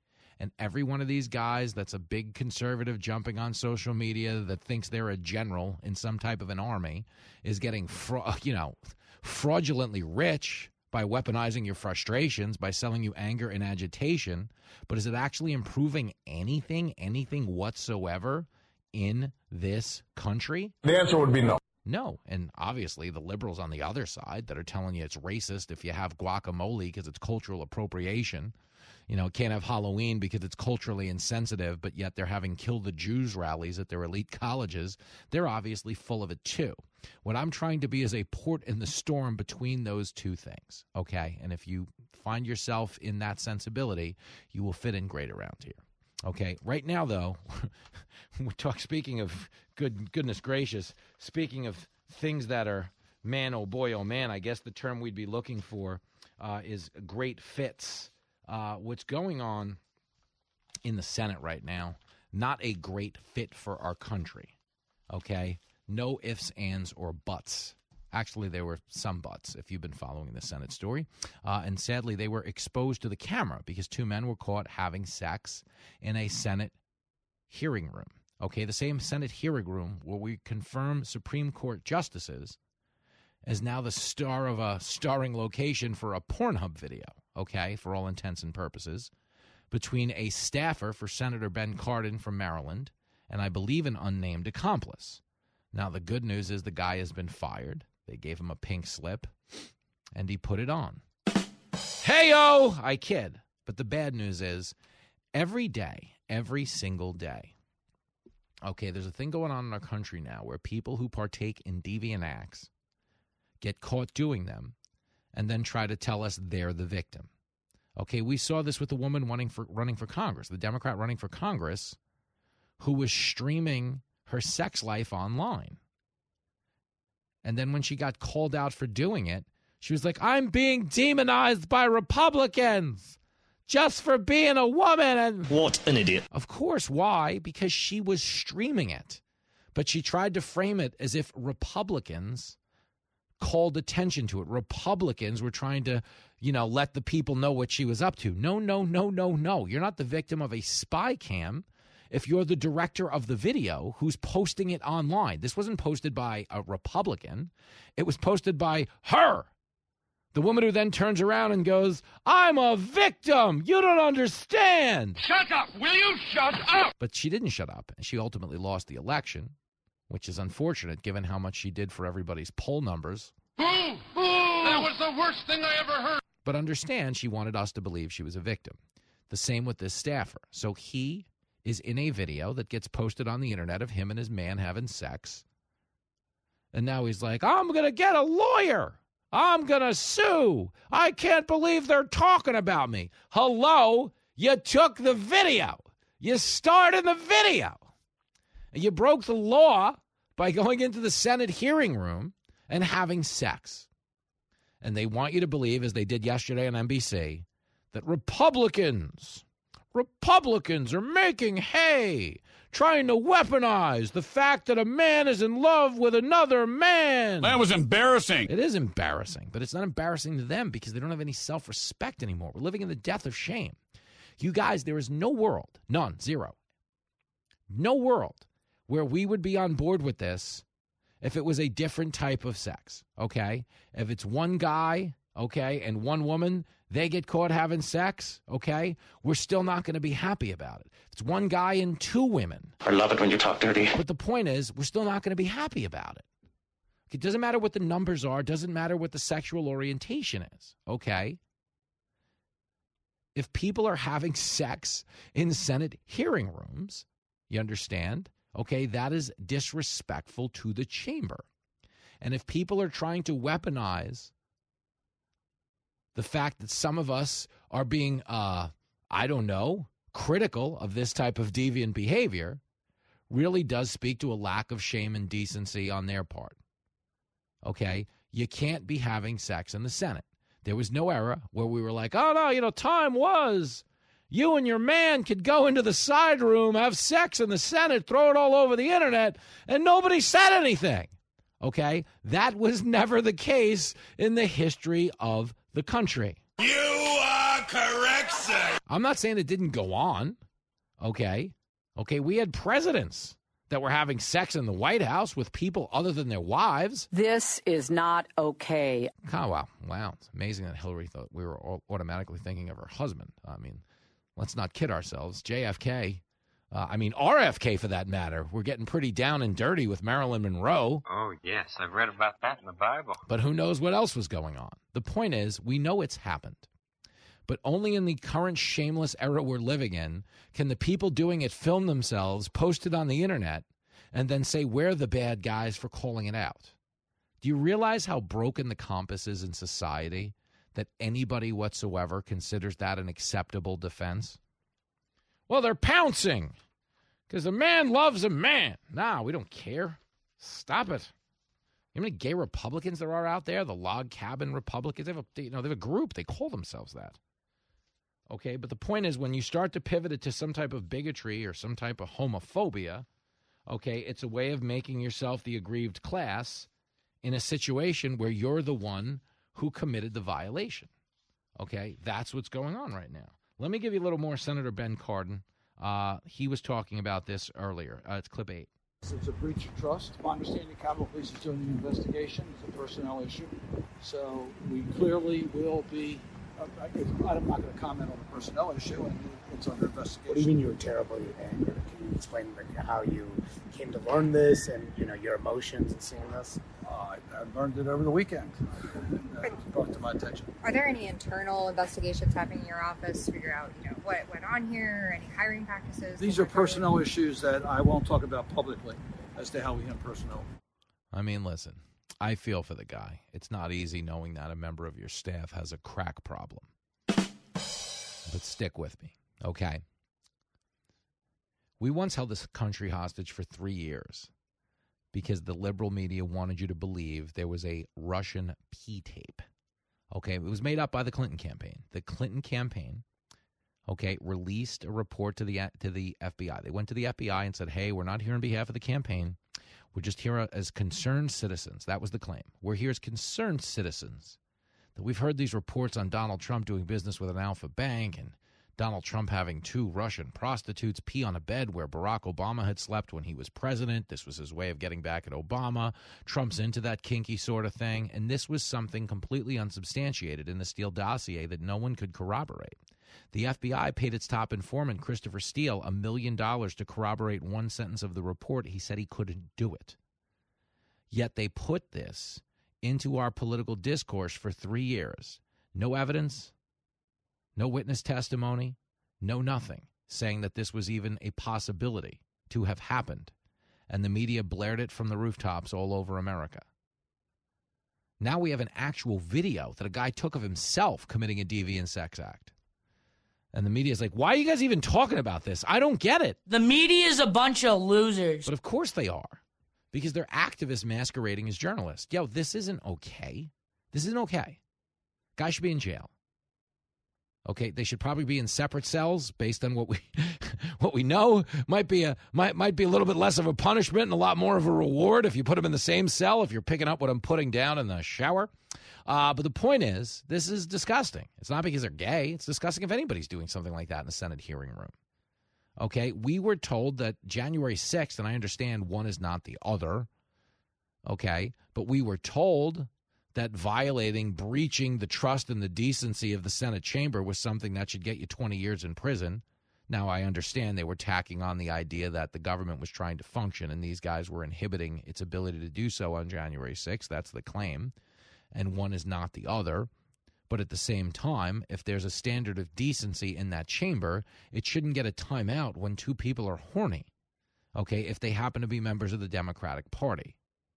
And every one of these guys that's a big conservative jumping on social media that thinks they're a general in some type of an army is getting, fra- you know, fraudulently rich by weaponizing your frustrations, by selling you anger and agitation. But is it actually improving anything, anything whatsoever in this country? The answer would be no. No. And obviously the liberals on the other side that are telling you it's racist if you have guacamole because it's cultural appropriation. You know, can't have Halloween because it's culturally insensitive, but yet they're having Kill the Jews rallies at their elite colleges. They're obviously full of it too. What I'm trying to be is a port in the storm between those two things, okay? And if you find yourself in that sensibility, you will fit in great around here, okay? Right now, though, we talk. Speaking of good goodness gracious, speaking of things that are man, oh boy, oh man, I guess the term we'd be looking for uh, is great fits. Uh, what's going on in the Senate right now, not a great fit for our country, okay? No ifs, ands, or buts. Actually, there were some buts, if you've been following the Senate story. Uh, and sadly, they were exposed to the camera because two men were caught having sex in a Senate hearing room. Okay, the same Senate hearing room where we confirm Supreme Court justices is now the star of a starring location for a Pornhub video, okay, for all intents and purposes, between a staffer for Senator Ben Cardin from Maryland and I believe an unnamed accomplice. Now, the good news is the guy has been fired. They gave him a pink slip, and he put it on. Hey-o! I kid. But the bad news is every day, every single day, okay, there's a thing going on in our country now where people who partake in deviant acts get caught doing them and then try to tell us they're the victim. Okay, we saw this with the woman running for, running for Congress, the Democrat running for Congress, who was streaming her sex life online. And then when she got called out for doing it, she was like, I'm being demonized by Republicans just for being a woman. And what an idiot. Of course. Why? Because she was streaming it. But she tried to frame it as if Republicans called attention to it. Republicans were trying to, you know, let the people know what she was up to. No, no, no, no, no. You're not the victim of a spy cam if you're the director of the video who's posting it online. This wasn't posted by a Republican. It was posted by her. The woman who then turns around and goes, I'm a victim. You don't understand. Shut up. Will you shut up? But she didn't shut up. And she ultimately lost the election, which is unfortunate given how much she did for everybody's poll numbers. Boo! Boo! That was the worst thing I ever heard. But understand, she wanted us to believe she was a victim. The same with this staffer. So he is in a video that gets posted on the internet of him and his man having sex. And now he's like, I'm going to get a lawyer. I'm going to sue. I can't believe they're talking about me. Hello? You took the video. You starred in the video. You broke the law by going into the Senate hearing room and having sex. And they want you to believe, as they did yesterday on N B C, that Republicans, Republicans are making hay, trying to weaponize the fact that a man is in love with another man. That was embarrassing. It is embarrassing, but it's not embarrassing to them because they don't have any self-respect anymore. We're living in the death of shame. You guys, there is no world, none, zero, no world where we would be on board with this if it was a different type of sex, okay? If it's one guy, okay, and one woman, they get caught having sex, okay, we're still not going to be happy about it. If it's one guy and two women. I love it when you talk dirty. But the point is, we're still not going to be happy about it. It doesn't matter what the numbers are. It doesn't matter what the sexual orientation is, okay? If people are having sex in Senate hearing rooms, you understand? Okay, that is disrespectful to the chamber. And if people are trying to weaponize the fact that some of us are being, uh, I don't know, critical of this type of deviant behavior, really does speak to a lack of shame and decency on their part. Okay, you can't be having sex in the Senate. There was no era where we were like, oh, no, you know, time was you and your man could go into the side room, have sex in the Senate, throw it all over the internet, and nobody said anything. Okay? That was never the case in the history of the country. You are Correct, sir. I'm not saying it didn't go on. Okay. Okay, we had presidents that were having sex in the White House with people other than their wives. This is not okay. Oh, wow. Wow. It's amazing that Hillary thought we were automatically thinking of her husband. I mean, let's not kid ourselves. J F K, uh, I mean, R F K for that matter, we're getting pretty down and dirty with Marilyn Monroe. Oh, yes. I've read about that in the Bible. But who knows what else was going on? The point is, we know it's happened. But only in the current shameless era we're living in can the people doing it film themselves, post it on the internet, and then say we're the bad guys for calling it out. Do you realize how broken the compass is in society that anybody whatsoever considers that an acceptable defense? Well, they're pouncing because a man loves a man. Nah, we don't care. Stop it. You know how many gay Republicans there are out there? The log cabin Republicans. They have a, you know, they have a group. They call themselves that. Okay, but the point is when you start to pivot it to some type of bigotry or some type of homophobia, okay, it's a way of making yourself the aggrieved class in a situation where you're the one who committed the violation. Okay, that's what's going on right now. Let me give you a little more Senator Ben Cardin. Uh, he was talking about this earlier. Uh, it's clip eight. It's a breach of trust. My understanding, Capitol Police is doing an investigation. It's a personnel issue. So we clearly will be, uh, I'm not going to comment on the personnel issue, and it's under investigation. What do you mean you were terribly angry? Can you explain like, how you came to learn this and, you know, your emotions in seeing this? Uh, I, I learned it over the weekend. It was brought to my attention. Are there any internal investigations happening in your office to figure out, you know, what went on here, any hiring practices? These are personnel issues that I won't talk about publicly as to how we handle personnel. I mean, listen, I feel for the guy. It's not easy knowing that a member of your staff has a crack problem. But stick with me, okay? We once held this country hostage for three years because the liberal media wanted you to believe there was a Russian P-tape. Okay, it was made up by the Clinton campaign. The Clinton campaign, okay, released a report to the to the F B I. They went to the F B I and said, hey, we're not here on behalf of the campaign. We're just here as concerned citizens. That was the claim. We're here as concerned citizens. That we've heard these reports on Donald Trump doing business with an alpha bank and Donald Trump having two Russian prostitutes pee on a bed where Barack Obama had slept when he was president. This was his way of getting back at Obama. Trump's into that kinky sort of thing. And this was something completely unsubstantiated in the Steele dossier that no one could corroborate. The F B I paid its top informant, Christopher Steele, a million dollars to corroborate one sentence of the report. He said he couldn't do it. Yet they put this into our political discourse for three years. No evidence. No witness testimony, no nothing, saying that this was even a possibility to have happened. And the media blared it from the rooftops all over America. Now we have an actual video that a guy took of himself committing a deviant sex act. And the media is like, why are you guys even talking about this? I don't get it. The media is a bunch of losers. But of course they are, because they're activists masquerading as journalists. Yo, this isn't okay. This isn't okay. Guy should be in jail. Okay, they should probably be in separate cells based on what we what we know. Might be a might might be a little bit less of a punishment and a lot more of a reward if you put them in the same cell, if you're picking up what I'm putting down in the shower. Uh, but the point is, this is disgusting. It's not because they're gay. It's disgusting if anybody's doing something like that in a Senate hearing room. Okay, we were told that January sixth, and I understand one is not the other, okay, but we were told that violating, breaching the trust and the decency of the Senate chamber was something that should get you twenty years in prison. Now, I understand they were tacking on the idea that the government was trying to function and these guys were inhibiting its ability to do so on January sixth. That's the claim. And one is not the other. But at the same time, if there's a standard of decency in that chamber, it shouldn't get a timeout when two people are horny, okay, if they happen to be members of the Democratic Party.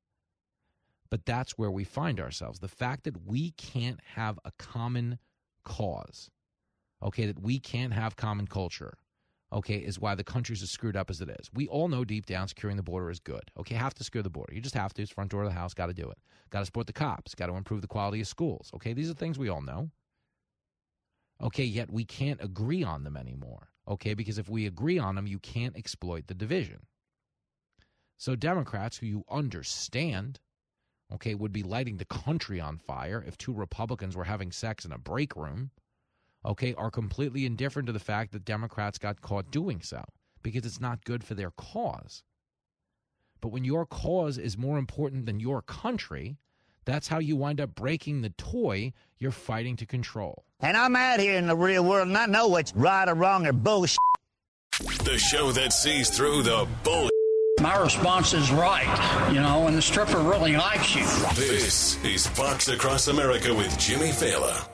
But that's where we find ourselves. The fact that we can't have a common cause, okay, that we can't have common culture, okay, is why the country's as screwed up as it is. We all know deep down securing the border is good. Okay, have to secure the border. You just have to. It's front door of the house. Got to do it. Got to support the cops. Got to improve the quality of schools. Okay, these are things we all know. Okay, yet we can't agree on them anymore. Okay, because if we agree on them, you can't exploit the division. So Democrats, who you understand, okay, would be lighting the country on fire if two Republicans were having sex in a break room, okay, are completely indifferent to the fact that Democrats got caught doing so because it's not good for their cause. But when your cause is more important than your country, that's how you wind up breaking the toy you're fighting to control. And I'm out here in the real world, and I know what's right or wrong or bullshit. The show that sees through the bull. My response is right, you know, and the stripper really likes you. This is Fox Across America with Jimmy Fallon.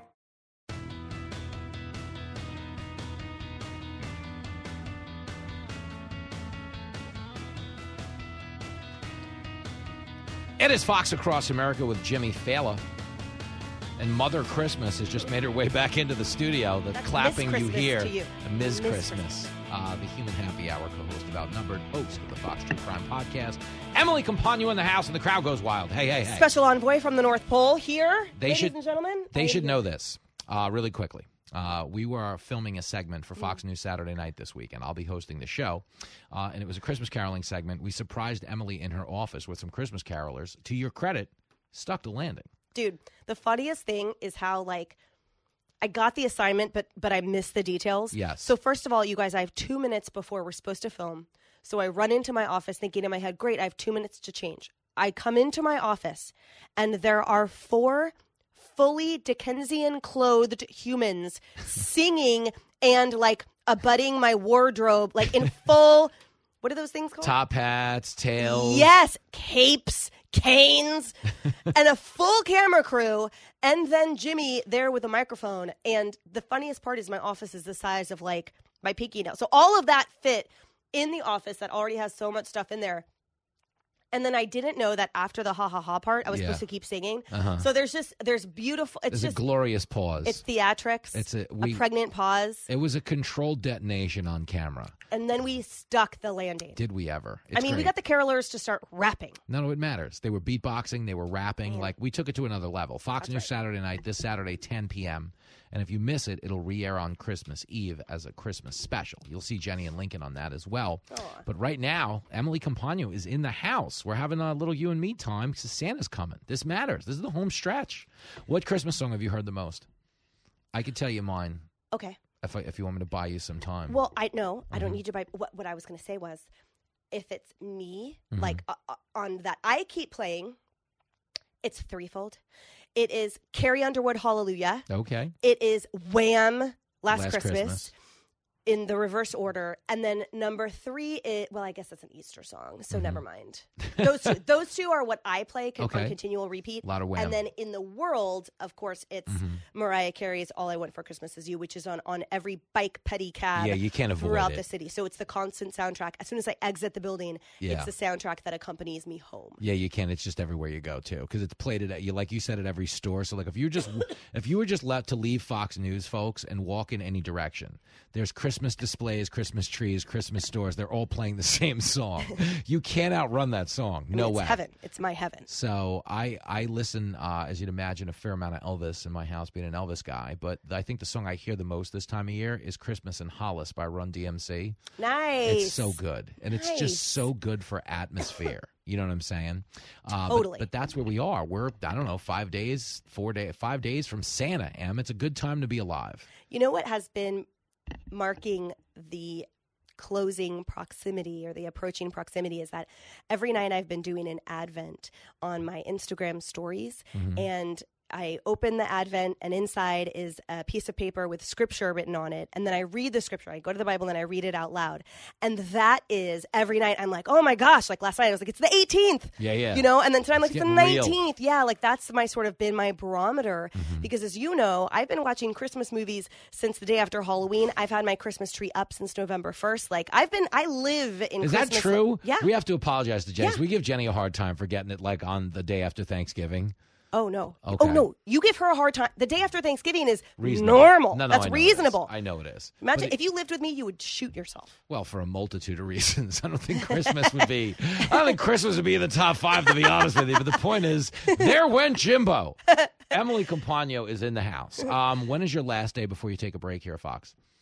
It is Fox Across America with Jimmy Fallon. And Mother Christmas has just made her way back into the studio. The That's clapping Miss you Christmas hear. to you. Miz Miss Christmas. Christmas. Uh, the Human Happy Hour co-host of Outnumbered, host of the Fox True Crime Podcast. Emily Compagno in the house, and the crowd goes wild. Hey, hey, hey. Special envoy from the North Pole here, They ladies should, and gentlemen. They I should am- know this uh, really quickly. Uh, we were filming a segment for Fox News Saturday Night this week, and I'll be hosting the show. Uh, and it was a Christmas caroling segment. We surprised Emily in her office with some Christmas carolers. To your credit, stuck the landing. Dude, the funniest thing is how, like, I got the assignment, but but I missed the details. Yes. So first of all, you guys, I have two minutes before we're supposed to film. So I run into my office thinking in my head, great, I have two minutes to change. I come into my office, and there are four fully Dickensian clothed humans singing and, like, abutting my wardrobe, like, in full, what are those things called? Top hats, tails. Yes, capes, canes, and a full camera crew, and then Jimmy there with a microphone. And the funniest part is my office is the size of, like, my pinky nail. So all of that fit in the office that already has so much stuff in there. And then I didn't know that after the ha ha ha part, I was Yeah. supposed to keep singing. Uh-huh. So there's just, there's beautiful, it's There's just, a glorious pause. it's theatrics, It's a, we, a pregnant pause, It was a controlled detonation on camera. and then we stuck the landing. Did we ever? I mean, we got the carolers to start rapping. None of it matters. They were beatboxing. They were rapping. Like, we took it to another level. Fox News Saturday Night, this Saturday, ten p.m. And if you miss it, it'll re-air on Christmas Eve as a Christmas special. You'll see Jenny and Lincoln on that as well. But right now, Emily Compagno is in the house. We're having a little you and me time because Santa's coming. This matters. This is the home stretch. What Christmas song have you heard the most? I could tell you mine. Okay. If I, if you want me to buy you some time. Well, I know I don't Mhm. need to buy. What what I was going to say was, if it's me, Mhm. like uh, uh, on that, I keep playing. It's threefold. It is Carrie Underwood, Hallelujah. Okay. It is Wham, Last, Last Christmas, Christmas. in the reverse order, and then number three is, well, I guess that's an Easter song, so never mind. Those two, those two are what I play con- Okay. on continual repeat. Lot of Wham. And then in the world, of course, it's Mhm. Mariah Carey's "All I Want for Christmas Is You," which is on on every bike pedicab Yeah, you can't avoid throughout it. the city. So it's the constant soundtrack. As soon as I exit the building, Yeah. it's the soundtrack that accompanies me home. Yeah, you can. It's just everywhere you go too, because it's played at you like you said at every store. So like if you just if you were just left to leave Fox News, folks, and walk in any direction, there's Christmas displays, Christmas trees, Christmas stores. They're all playing the same song. You can't outrun that song. I mean, No it's way. heaven. It's my heaven. So I I listen, uh, as you'd imagine, a fair amount of Elvis in my house, being an Elvis guy. But I think the song I hear the most this time of year is "Christmas in Hollis" by Run D M C. Nice. It's so good, and it's Nice. just so good for atmosphere. You know what I'm saying? Uh, but- Totally. But, that's where we are. We're I don't know five days, four day, five days from Santa. Em, it's a good time to be alive. You know what has been marking the closing proximity or the approaching proximity is that every night I've been doing an Advent on my Instagram stories, Mhm. and I open the Advent, and inside is a piece of paper with scripture written on it. And then I read the scripture. I go to the Bible and I read it out loud. And that is every night I'm like, oh my gosh, like last night I was like, it's the eighteenth. Yeah, yeah. You know, and then tonight I'm like, It's it's the getting real. nineteenth. Yeah, like that's my sort of been my barometer. Mm-hmm. Because as you know, I've been watching Christmas movies since the day after Halloween. I've had my Christmas tree up since November first. Like I've been, I live in Is Christmas. that true? Yeah. We have to apologize to Jenny. Yeah. We give Jenny a hard time for getting it like on the day after Thanksgiving. Oh, no. Okay. Oh, no. You give her a hard time. The day after Thanksgiving is Reasonable. normal. No, no, That's I know it is. reasonable. I know it is. Imagine But it- if you lived with me, you would shoot yourself. Well, for a multitude of reasons. I don't think Christmas would be. I don't think Christmas would be in the top five, to be honest with you. But the point is, there went Jimbo. Emily Compagno is in the house. Um, when is your last day before you take a break here at Fox?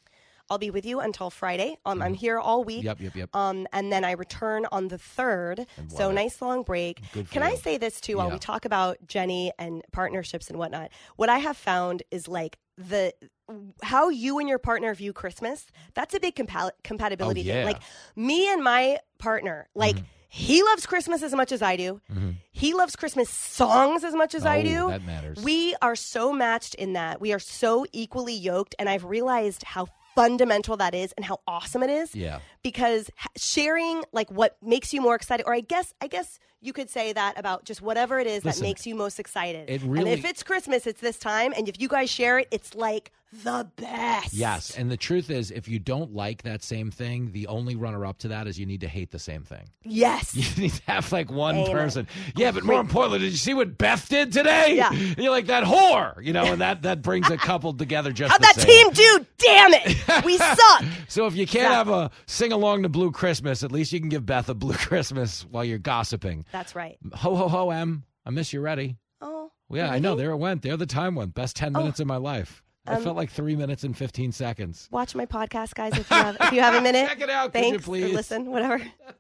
I'll be with you until Friday. Um, I'm here all week. Yep, yep, yep. Um, and then I return on the third. So it. nice long break. Good for Can you. I say this too while Yeah. we talk about Jenny and partnerships and whatnot? What I have found is like the how you and your partner view Christmas. That's a big compa- compatibility Oh, yeah. thing. Like me and my partner, like. Mm-hmm. He loves Christmas as much as I do. Mm-hmm. He loves Christmas songs as much as oh, I do. That matters. We are so matched in that. We are so equally yoked. And I've realized how fundamental that is and how awesome it is. Yeah. Because ha- sharing like what makes you more excited, or I guess I guess you could say that about just whatever it is Listen, that makes you most excited. it really- and if it's Christmas, it's this time. And if you guys share it, it's like the best. Yes, and the truth is, if you don't like that same thing, the only runner-up to that is you need to hate the same thing. Yes. You need to have like one Amen. person. Yeah, but more importantly, did you see what Beth did today? Yeah. You're like, that whore, you know, and that, that brings a couple together just How'd the that same. team do? Damn it. We suck. So if you can't have a sing-along to Blue Christmas, at least you can give Beth a Blue Christmas while you're gossiping. That's right. Ho, ho, ho, Em. I miss you ready. Oh. Well, yeah, I know. There it went. There the time went. Best ten Oh. minutes of my life. It Um, felt like three minutes and fifteen seconds. Watch my podcast, guys, if you have, if you have a minute. Check it out, could you Thanks. please? Or listen, whatever.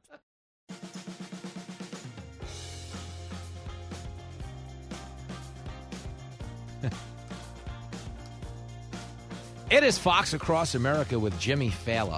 It is Fox Across America with Jimmy Fallon.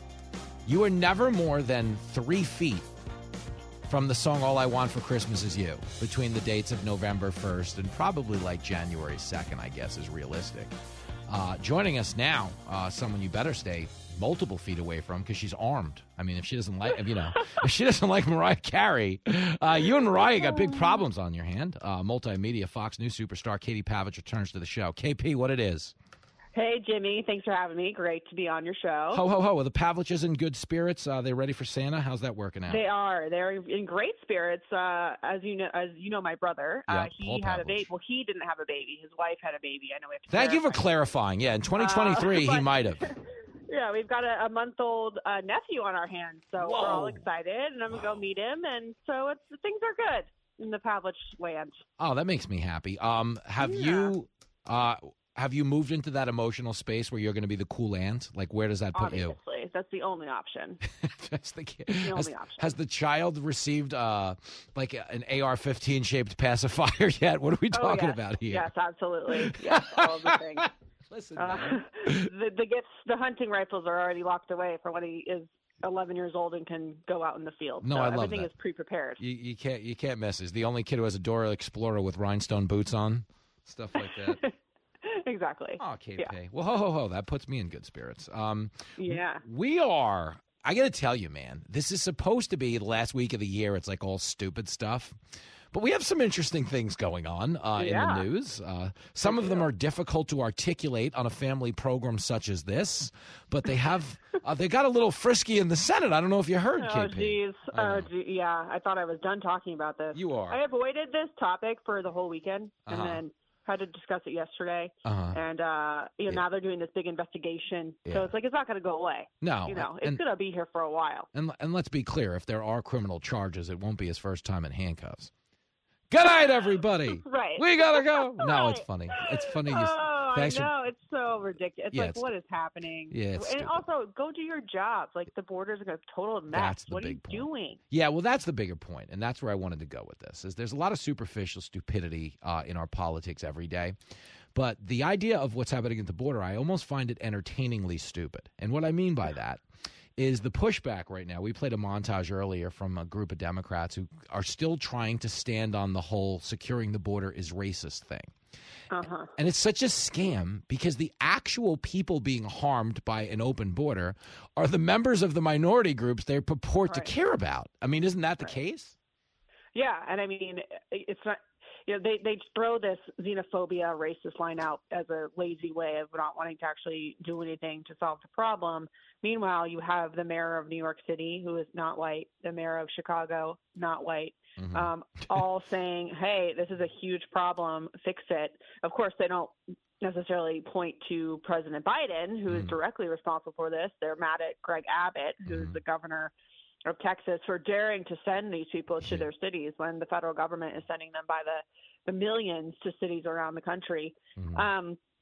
You are never more than three feet from the song All I Want for Christmas Is You between the dates of November first and probably like January second, I guess, is realistic. Uh, joining us now, uh, someone you better stay multiple feet away from because she's armed. I mean, if she doesn't like, if, you know, if she doesn't like Mariah Carey, uh, you and Mariah got big problems on your hand. Uh, multimedia Fox News superstar Katie Pavich returns to the show. K P, what it is? Hey, Jimmy. Thanks for having me. Great to be on your show. Ho, ho, ho. Are the Pavliches in good spirits? Uh, they ready for Santa? How's that working out? They are. They're in great spirits. Uh, as you know, as you know, my brother, Yeah, uh, he Paul had a Pavlich. baby. Well, he didn't have a baby. His wife had a baby. I know we have to Thank you for clarify. clarifying. Yeah, in twenty twenty-three, Uh, he but- might have. Yeah, we've got a, a month-old uh, nephew on our hands, so we're all Whoa. excited, and I'm gonna go meet him, and so it's things are good in the Pavlich land. Oh, that makes me happy. Um, have Yeah. you uh, have you moved into that emotional space where you're going to be the cool aunt? Like, where does that put you? Obviously, that's the only option. That's the kid. The Has, only option. has the child received uh, like an A R fifteen shaped pacifier yet? What are we Oh, talking yes. about here? Yes, absolutely. Yes, all of the things. Listen, uh, the, the gifts, the hunting rifles are already locked away for when he is eleven years old and can go out in the field. No, so I love everything that. is pre-prepared. You, you can't you can't miss. He's the only kid who has a Dora Explorer with rhinestone boots on, stuff like that. Exactly. Oh, K P. Yeah. Well, ho ho ho. That puts me in good spirits. Um, Yeah. we are. I got to tell you, man. This is supposed to be the last week of the year. It's like all stupid stuff. But we have some interesting things going on uh, Yeah. in the news. Uh, some of them are difficult to articulate on a family program such as this, but they have uh, they got a little frisky in the Senate. I don't know if you heard, Oh, K P. geez. Oh, gee, yeah. I thought I was done talking about this. You are. I avoided this topic for the whole weekend and Uh-huh. then had to discuss it yesterday. Uh-huh. And, uh, you know, now they're doing this big investigation. Yeah. So it's like, it's not going to go away. No, You know, it's and- going to be here for a while. And and let's be clear: if there are criminal charges, it won't be his first time in handcuffs. Good night, everybody. Right. We gotta go. No, it's funny. It's funny. You, Oh, I thanks for- know. It's so ridiculous. It's Yeah, like, it's- what is happening? Yeah, it's and stupid. also, go do your job. Like, the border's a total mess. That's the what are big you doing? Yeah, well, that's the bigger point, and that's where I wanted to go with this. Is there's a lot of superficial stupidity uh, in our politics every day, but the idea of what's happening at the border, I almost find it entertainingly stupid. And what I mean by that is the pushback right now. We played a montage earlier from a group of Democrats who are still trying to stand on the whole securing the border is racist thing. Uh-huh. And it's such a scam because the actual people being harmed by an open border are the members of the minority groups they purport to care about. I mean, isn't that the case? Yeah, and I mean, it's not. You know, they they throw this xenophobia, racist line out as a lazy way of not wanting to actually do anything to solve the problem. Meanwhile, you have the mayor of New York City, who is not white, the mayor of Chicago, not white, Mm-hmm. um, all saying, "Hey, this is a huge problem. Fix it." Of course, they don't necessarily point to President Biden, who is Mm-hmm. directly responsible for this. They're mad at Greg Abbott, who's Mm-hmm. the governor of Texas, for daring to send these people to their cities when the federal government is sending them by the, the millions to cities around the country. Mm-hmm. Um,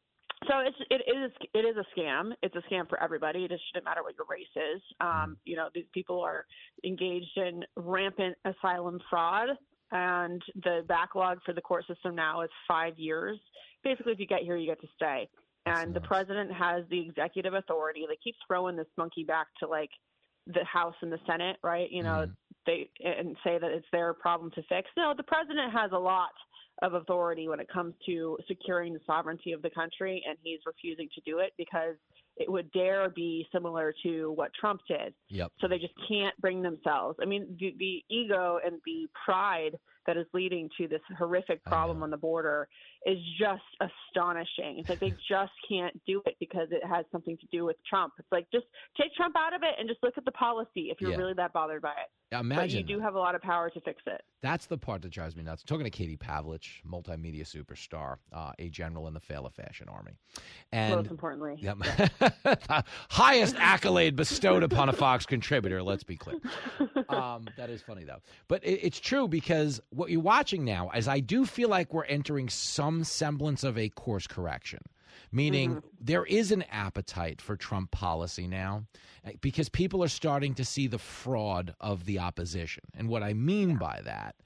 So it's it is it is a scam. It's a scam for everybody. It just shouldn't matter what your race is. Um, you know, these people are engaged in rampant asylum fraud, and the backlog for the court system now is five years. Basically, if you get here, you get to stay. And the president has the executive authority. They keep throwing this monkey back to like the House and the Senate, right? You know, mm-hmm. they and say that it's their problem to fix. No, the president has a lot of authority when it comes to securing the sovereignty of the country, and he's refusing to do it because it would dare be similar to what Trump did. Yep. So they just can't bring themselves. I mean, the, the ego and the pride that is leading to this horrific problem on the border is just astonishing. It's like they just can't do it because it has something to do with Trump. It's like, just take Trump out of it and just look at the policy if you're Yeah. really that bothered by it. Now, But imagine you do have a lot of power to fix it. That's the part that drives me nuts. I'm talking to Katie Pavlich, multimedia superstar, uh, a general in the Fela Fashion Army. And Most importantly. Yep. Highest accolade bestowed upon a Fox contributor, let's be clear. Um, that is funny, though. But it, it's true because what you're watching now is I do feel like we're entering some semblance of a course correction, meaning mm-hmm. there is an appetite for Trump policy now because people are starting to see the fraud of the opposition. And what I mean by that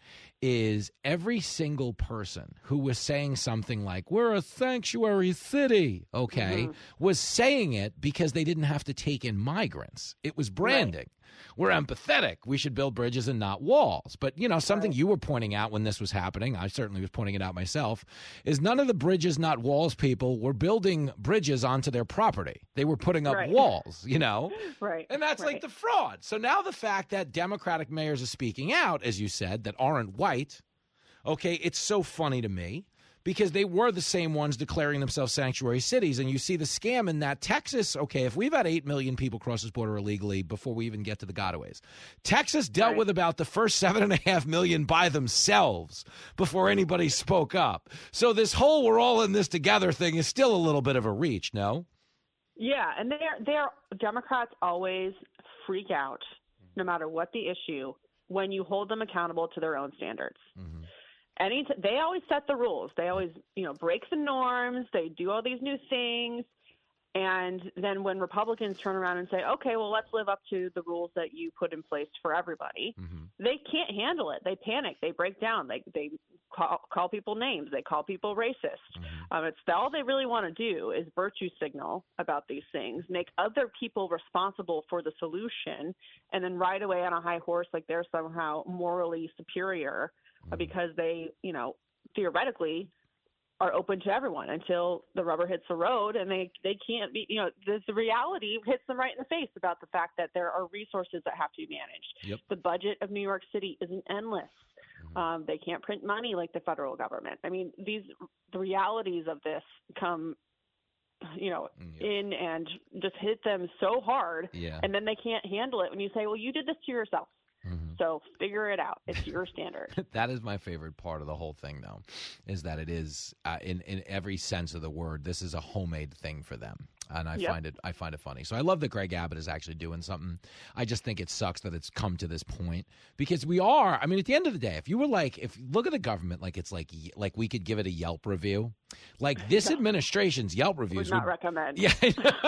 is every single person who was saying something like, we're a sanctuary city, okay, mm-hmm. was saying it because they didn't have to take in migrants. It was branding. Right. We're empathetic. We should build bridges and not walls. But, you know, something right. you were pointing out when this was happening, I certainly was pointing it out myself, is none of the bridges, not walls people were building bridges onto their property. They were putting up right. walls, you know? Right. And that's right. like the fraud. So now the fact that Democratic mayors are speaking out, as you said, that aren't white, okay, it's so funny to me. Because they were the same ones declaring themselves sanctuary cities. And you see the scam in that Texas, okay, if we've had eight million people cross this border illegally before we even get to the gotaways, Texas dealt right. with about the first seven and a half million by themselves before anybody spoke up. So this whole we're all in this together thing is still a little bit of a reach, no? Yeah, and they're, they're Democrats always freak out, no matter what the issue, when you hold them accountable to their own standards. Mm-hmm. Any t- they always set the rules. They always, you know, break the norms. They do all these new things. And then when Republicans turn around and say, okay, well, let's live up to the rules that you put in place for everybody, mm-hmm. they can't handle it. They panic. They break down. They they call, call people names. They call people racist. Mm-hmm. Um, it's all they really want to do is virtue signal about these things, make other people responsible for the solution, and then ride away on a high horse like they're somehow morally superior. Because they, you know, theoretically are open to everyone until the rubber hits the road, and they, they can't be, you know, the, the reality hits them right in the face about the fact that there are resources that have to be managed. Yep. The budget of New York City isn't endless. Mm-hmm. Um, they can't print money like the federal government. I mean, these the realities of this come, you know, yeah. in and just hit them so hard, yeah. and then they can't handle it when you say, well, you did this to yourself. Mm-hmm. So figure it out. It's your standard. That is my favorite part of the whole thing, though, is that it is, uh, in in every sense of the word, this is a homemade thing for them. And I yep. find it I find it funny. So I love that Greg Abbott is actually doing something. I just think it sucks that it's come to this point because we are. I mean, at the end of the day, if you were like, if look at the government, like it's like like we could give it a Yelp review, like this administration's Yelp reviews would not would, recommend. Yeah.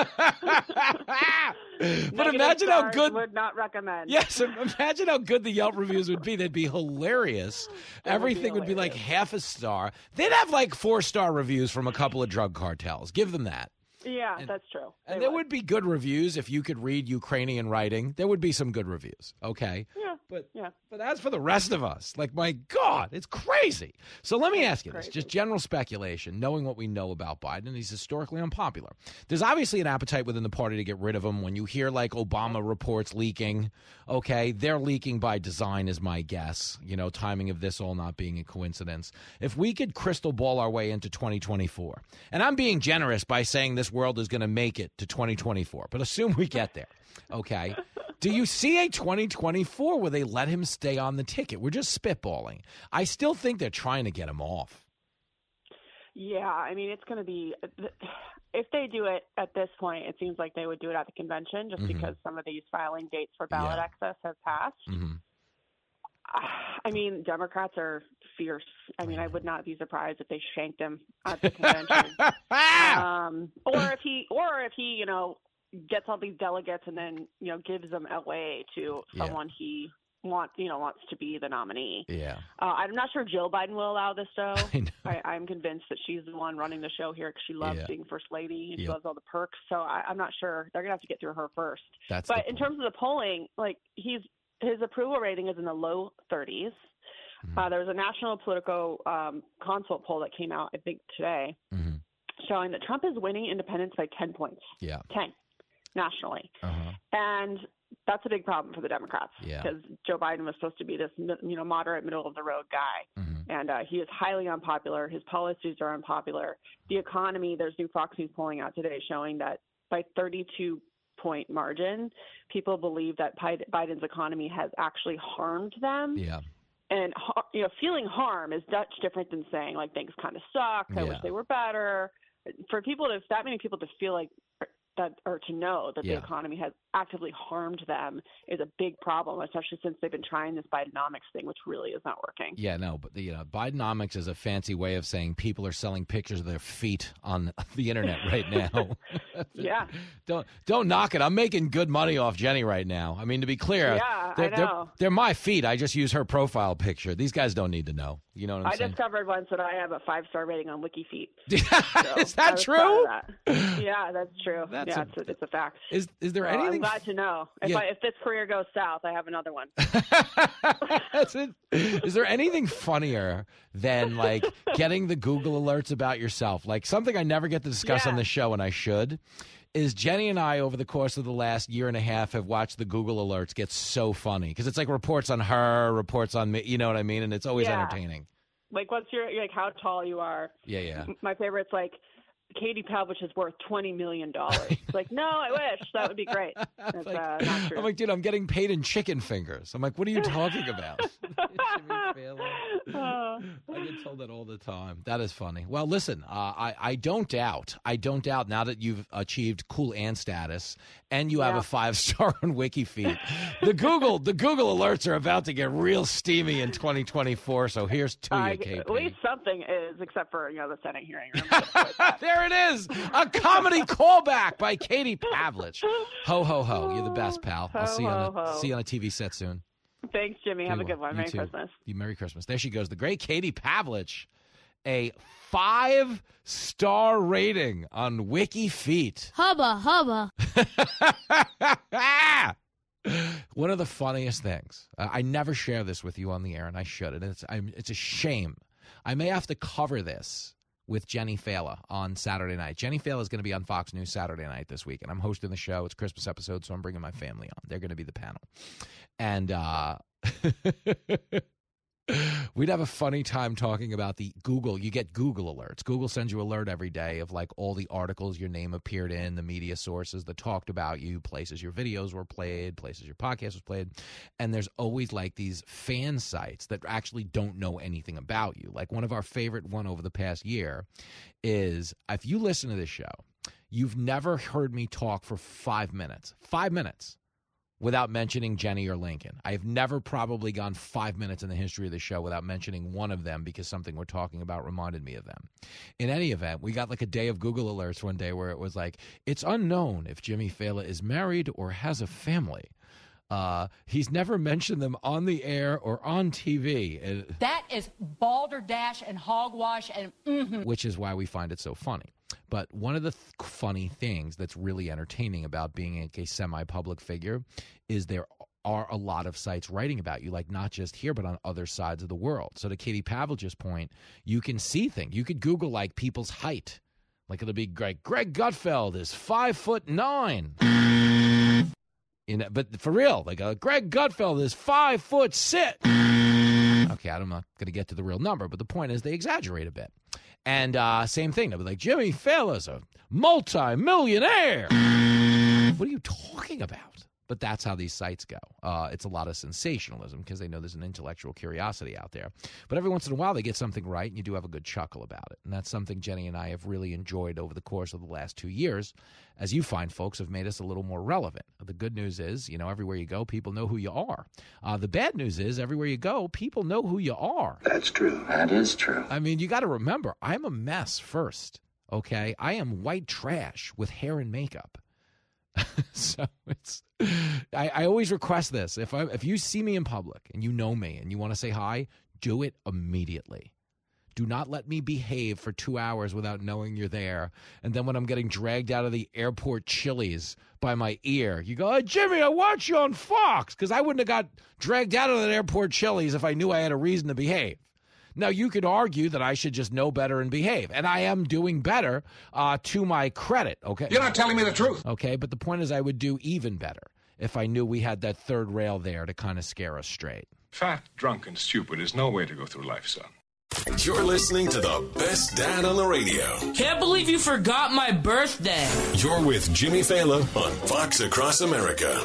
But imagine how good would not recommend. Yes, imagine how good the Yelp reviews would be. They'd be hilarious. That Everything would would be, be like half a star. They'd have like four star reviews from a couple of drug cartels. Give them that. Yeah, and, that's true. And they there would. would be good reviews if you could read Ukrainian writing. There would be some good reviews. Okay. Yeah. But yeah. But as for the rest of us, like, my God, it's crazy. So let me ask you this, just general speculation, knowing what we know about Biden, he's historically unpopular. There's obviously an appetite within the party to get rid of him. When you hear, like, Obama reports leaking, okay, they're leaking by design is my guess, you know, timing of this all not being a coincidence. If we could crystal ball our way into twenty twenty-four, and I'm being generous by saying this world is going to make it to twenty twenty-four, but assume we get there, okay? Do you see a twenty twenty-four where they let him stay on the ticket? We're just spitballing. I still think they're trying to get him off. Yeah, I mean, it's going to be – if they do it at this point, it seems like they would do it at the convention just mm-hmm. because some of these filing dates for ballot yeah. access have passed. Mm-hmm. I mean, Democrats are fierce. I mean, I would not be surprised if they shanked him at the convention. um, or if he, or if he, you know, gets all these delegates and then, you know, gives them away to Yeah. someone he wants, you know, wants to be the nominee. Yeah. Uh, I'm not sure Jill Biden will allow this, though. I know. I, I'm convinced that she's the one running the show here because she loves Yeah. being first lady and she Yep. loves all the perks. So I, I'm not sure. They're going to have to get through her first. That's but the in terms of the polling, like he's his approval rating is in the low thirties. Mm-hmm. Uh, there was a national Politico um, consult poll that came out, I think, today, Mm-hmm. showing that Trump is winning independents by ten points. Yeah. ten nationally. Uh-huh. And that's a big problem for the Democrats Yeah. because Joe Biden was supposed to be this, you know, moderate, middle of the road guy, Mm-hmm. and uh, he is highly unpopular. His policies are unpopular. The economy, there's new Fox News polling out today showing that by thirty-two point margin, people believe that Biden's economy has actually harmed them. Yeah. And, you know, feeling harm is much different than saying, like, things kind of suck. I Yeah. wish they were better. For people to, that many people to feel like that, or to know that Yeah. the economy has actively harmed them is a big problem, especially since they've been trying this Bidenomics thing, which really is not working. Yeah, no, but the, you know, Bidenomics is a fancy way of saying people are selling pictures of their feet on the internet right now. Yeah. Don't don't knock it. I'm making good money off Jenny right now. I mean, to be clear, Yeah, they're, I know. They're, they're my feet. I just use her profile picture. These guys don't need to know. You know what I'm I saying? discovered once that I have a five-star rating on WikiFeet. Is I that was true? proud of that. Yeah, that's true. That's yeah, a- it's, a, it's a fact. Is is there So anything? I'm glad to know. If, Yeah. I, if this career goes south, I have another one. That's it. Is there anything funnier than like getting the Google alerts about yourself? Like something I never get to discuss Yeah. on the show, and I should. Is Jenny and I over the course of the last year and a half have watched the Google alerts get so funny because it's like reports on her, reports on me. You know what I mean? And it's always Yeah. entertaining. Like, what's your, like, how tall you are? Yeah, yeah. My favorite's like, Katie Pavlich is worth twenty million dollars. Like, no, I wish. That would be great. That's like, uh, not true. I'm like, dude, I'm getting paid in chicken fingers. I'm like, what are you talking about? Oh. I get told that all the time. That is funny. Well, listen, uh, I, I don't doubt, I don't doubt now that you've achieved cool Ann status and you have Yeah. a five star on WikiFeed. The Google, the Google alerts are about to get real steamy in twenty twenty-four. So here's to Uh, you, K P. at least something is, except for, you know, the Senate hearing room. There it is, a comedy callback by Katie Pavlich. Ho ho ho! You're the best, pal. I'll Ho, see you on ho, a, ho. see you on a T V set soon. Thanks, Jimmy. Have You a good will. one. You Merry too. Christmas. You Merry Christmas. There she goes. The great Katie Pavlich, a five star rating on WikiFeet. Hubba, hubba. One of the funniest things. Uh, I never share this with you on the air, and I should. And it's I'm, it's a shame. I may have to cover this with Jenny Fala on Saturday night. Jenny Fala is going to be on Fox News Saturday night this week, and I'm hosting the show. It's a Christmas episode, so I'm bringing my family on. They're going to be the panel. And uh, we'd have a funny time talking about the Google. You get Google alerts. Google sends you alert every day of like all the articles your name appeared in, the media sources that talked about you, places your videos were played, places your podcast was played. And there's always like these fan sites that actually don't know anything about you. Like one of our favorite one over the past year is if you listen to this show, you've never heard me talk for five minutes, five minutes. without mentioning Jenny or Lincoln. I've never probably gone five minutes in the history of the show without mentioning one of them because something we're talking about reminded me of them. In any event, we got like a day of Google alerts one day where it was like, it's unknown if Jimmy Fallon is married or has a family. Uh, he's never mentioned them on the air or on T V. It, That is balderdash and hogwash and mm-hmm. which is why we find it so funny. But one of the th- funny things that's really entertaining about being a, a semi-public figure is there are a lot of sites writing about you, like not just here, but on other sides of the world. So to Katie Pavlich's point, you can see things. You could Google like people's height. Like it'll be Greg. Greg Gutfeld is five foot nine. In, but for real, like uh, Greg Gutfeld is five foot six. Okay, I'm not going to get to the real number, but the point is they exaggerate a bit. And uh, same thing. They'll be like, Jimmy Fallon's a multi-millionaire. What are you talking about? But that's how these sites go. Uh, it's a lot of sensationalism because they know there's an intellectual curiosity out there. But every once in a while, they get something right, and you do have a good chuckle about it. And that's something Jenny and I have really enjoyed over the course of the last two years, as you find folks have made us a little more relevant. The good news is, you know, everywhere you go, people know who you are. Uh, the bad news is, everywhere you go, people know who you are. That's true. That is true. I mean, you got to remember, I'm a mess first, okay? I am white trash with hair and makeup. So it's I, I always request this. If I if you see me in public and you know me and you want to say hi, do it immediately. Do not let me behave for two hours without knowing you're there. And then when I'm getting dragged out of the airport Chili's by my ear, you go, hey, Jimmy, I watch you on Fox. Because I wouldn't have got dragged out of that airport Chili's if I knew I had a reason to behave. Now, you could argue that I should just know better and behave, and I am doing better uh, to my credit, okay? You're not telling me the truth. Okay, but the point is I would do even better if I knew we had that third rail there to kind of scare us straight. Fat, drunk, and stupid is no way to go through life, son. You're listening to the best dad on the radio. Can't believe you forgot my birthday. You're with Jimmy Fallon on Fox Across America.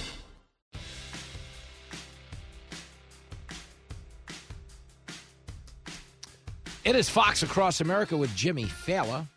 It is Fox Across America with Jimmy Fallon.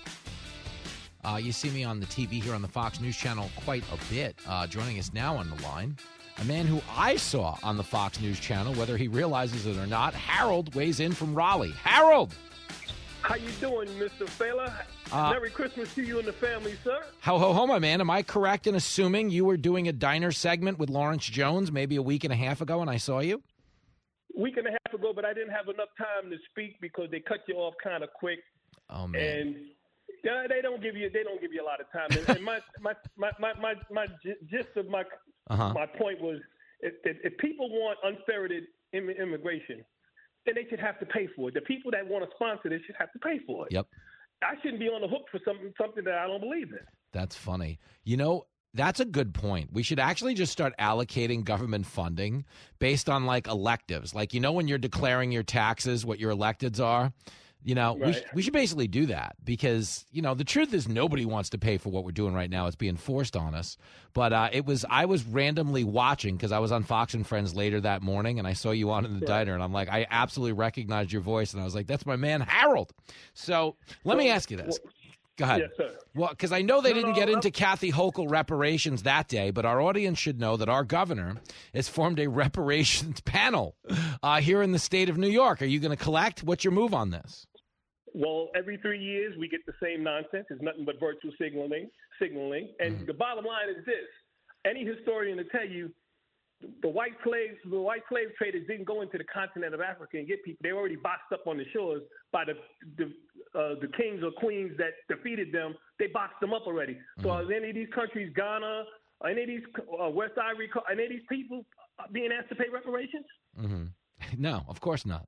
Uh, you see me on the T V here on the Fox News Channel quite a bit. Uh, joining us now on the line, a man who I saw on the Fox News Channel, whether he realizes it or not. Harold weighs in from Raleigh. Harold! How you doing, Mister Fallon? Uh, Merry Christmas to you and the family, sir. Ho, ho, ho, my man. Am I correct in assuming you were doing a diner segment with Lawrence Jones maybe a week and a half ago and I saw you? Week and a half ago, but I didn't have enough time to speak because they cut you off kind of quick. Oh man! And uh, they don't give you they don't give you a lot of time. And, and my, my, my, my, my, my gist of my uh-huh. my point was, if, if, if people want unferreted Im- immigration, then they should have to pay for it. The people that want to sponsor this should have to pay for it. Yep. I shouldn't be on the hook for something something that I don't believe in. That's funny. You know. That's a good point. We should actually just start allocating government funding based on like electives. Like, you know, when you're declaring your taxes, what your electeds are, you know, right. we, sh- we should basically do that because, you know, the truth is nobody wants to pay for what we're doing right now. It's being forced on us. But uh, it was I was randomly watching because I was on Fox and Friends later that morning and I saw you on in the right. diner and I'm like, I absolutely recognized your voice. And I was like, that's my man, Harold. So let well, me ask you this. Well, Go ahead. Yes, sir. Well, because I know they no, didn't no, get no. into Kathy Hochul reparations that day, but our audience should know that our governor has formed a reparations panel uh, here in the state of New York. Are you going to collect? What's your move on this? Well, every three years we get the same nonsense. It's nothing but virtual signaling. signaling. And mm-hmm. the bottom line is this. Any historian will tell you the white slaves, the white slave traders didn't go into the continent of Africa and get people. They were already boxed up on the shores by the the, uh, the kings or queens that defeated them. They boxed them up already. Mm-hmm. So are any of these countries, Ghana, are any of these uh, West Ivory, are any of these people being asked to pay reparations? Mm-hmm. No, of course not.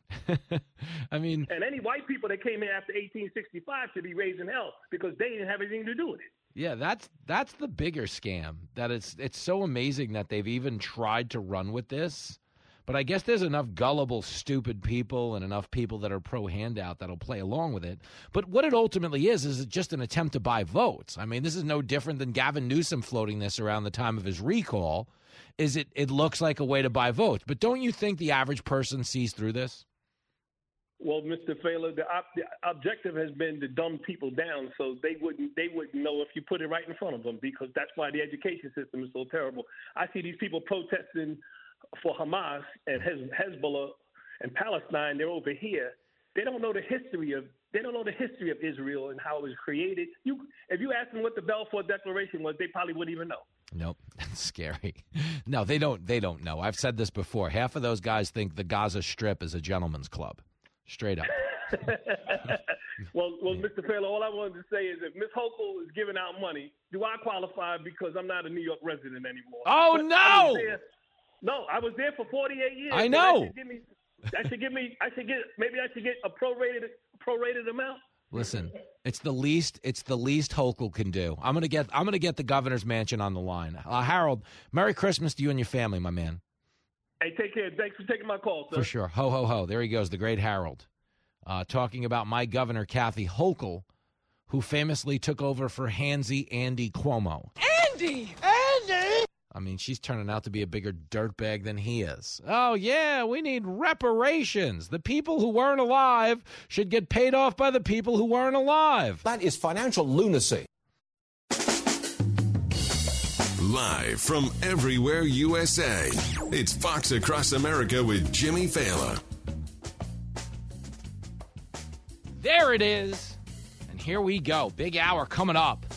I mean, and any white people that came in after eighteen sixty-five should be raised in hell because they didn't have anything to do with it. Yeah, that's that's the bigger scam. That it's it's so amazing that they've even tried to run with this. But I guess there's enough gullible, stupid people and enough people that are pro-handout that'll play along with it. But what it ultimately is, is just an attempt to buy votes. I mean, this is no different than Gavin Newsom floating this around the time of his recall. Is it? It looks like a way to buy votes. But don't you think the average person sees through this? Well, Mister Fallon, the, op- the objective has been to dumb people down, so they wouldn't they wouldn't know if you put it right in front of them, because that's why the education system is so terrible. I see these people protesting for Hamas and Hez- Hezbollah and Palestine. They're over here. They don't know the history of they don't know the history of Israel and how it was created. You, if you ask them what the Balfour Declaration was, they probably wouldn't even know. Nope, that's scary. No, they don't. They don't know. I've said this before. Half of those guys think the Gaza Strip is a gentleman's club. Straight up. well, well, Mister Fallon, all I wanted to say is if Miz Hochul is giving out money, do I qualify because I'm not a New York resident anymore? Oh, but no! I there, no, I was there for forty-eight years. I know. That should give me, that should give me, I should get, maybe I should get a prorated, prorated amount. Listen, it's the least it's the least Hochul can do. I'm gonna get I'm gonna get the governor's mansion on the line. Uh, Harold, Merry Christmas to you and your family, my man. Hey, take care. Thanks for taking my call, sir. For sure. Ho, ho, ho. There he goes, the great Harold, uh, talking about my governor, Kathy Hochul, who famously took over for Handsy Andy Cuomo. Andy! Andy! I mean, she's turning out to be a bigger dirtbag than he is. Oh, yeah, we need reparations. The people who weren't alive should get paid off by the people who weren't alive. That is financial lunacy. Live from everywhere U S A, it's Fox Across America with Jimmy Fallon. There it is. And here we go. Big hour coming up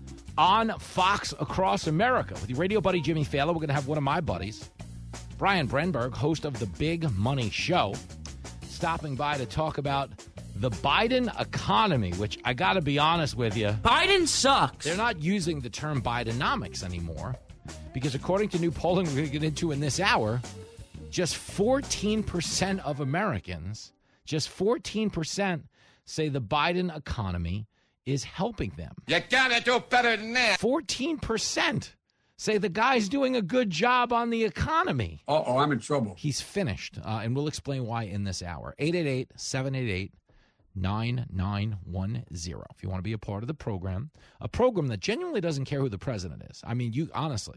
on Fox Across America with your radio buddy Jimmy Fallon. We're going to have one of my buddies, Brian Brenberg, host of The Big Money Show, stopping by to talk about the Biden economy, which I got to be honest with you. Biden sucks. They're not using the term Bidenomics anymore because according to new polling we're going to get into in this hour, just fourteen percent of Americans, just fourteen percent say the Biden economy is helping them. You gotta do better than that. fourteen percent say the guy's doing a good job on the economy. Uh-oh, I'm in trouble. He's finished, uh, and we'll explain why in this hour. eight eight eight, seven eight eight, nine nine one zero. If you want to be a part of the program, a program that genuinely doesn't care who the president is. I mean, you honestly,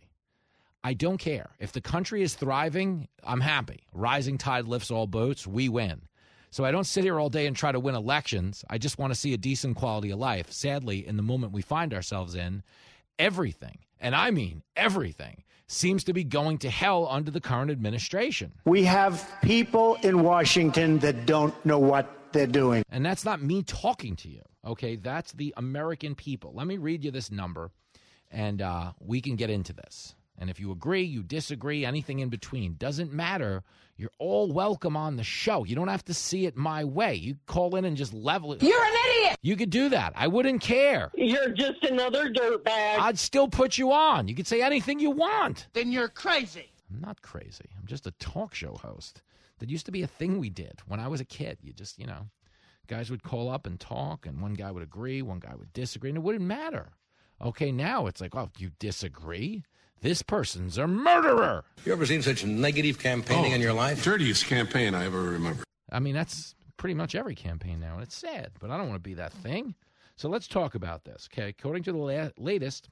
I don't care. If the country is thriving, I'm happy. Rising tide lifts all boats. We win. So I don't sit here all day and try to win elections. I just want to see a decent quality of life. Sadly, in the moment we find ourselves in, everything, and I mean everything, seems to be going to hell under the current administration. We have people in Washington that don't know what they're doing. And that's not me talking to you, okay? That's the American people. Let me read you this number, and uh, we can get into this. And if you agree, you disagree, anything in between, doesn't matter. You're all welcome on the show. You don't have to see it my way. You call in and just level it. You're an idiot. You could do that. I wouldn't care. You're just another dirtbag. I'd still put you on. You could say anything you want. Then you're crazy. I'm not crazy. I'm just a talk show host. That used to be a thing we did when I was a kid. You just, you know, guys would call up and talk, and one guy would agree, one guy would disagree, and it wouldn't matter. Okay, now it's like, oh, you disagree? This person's a murderer. You ever seen such negative campaigning Oh, in your life? Dirtiest campaign I ever remember. I mean, that's pretty much every campaign now, and it's sad, but I don't want to be that thing. So let's talk about this, okay? According to the la- latest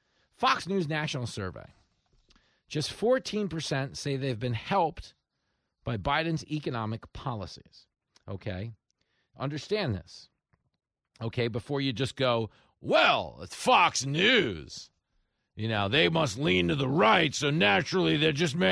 Fox News National Survey, just fourteen percent say they've been helped by Biden's economic policies, okay? Understand this, okay, before you just go, well, it's Fox News. You know, they must lean to the right, so naturally they're just... Ma-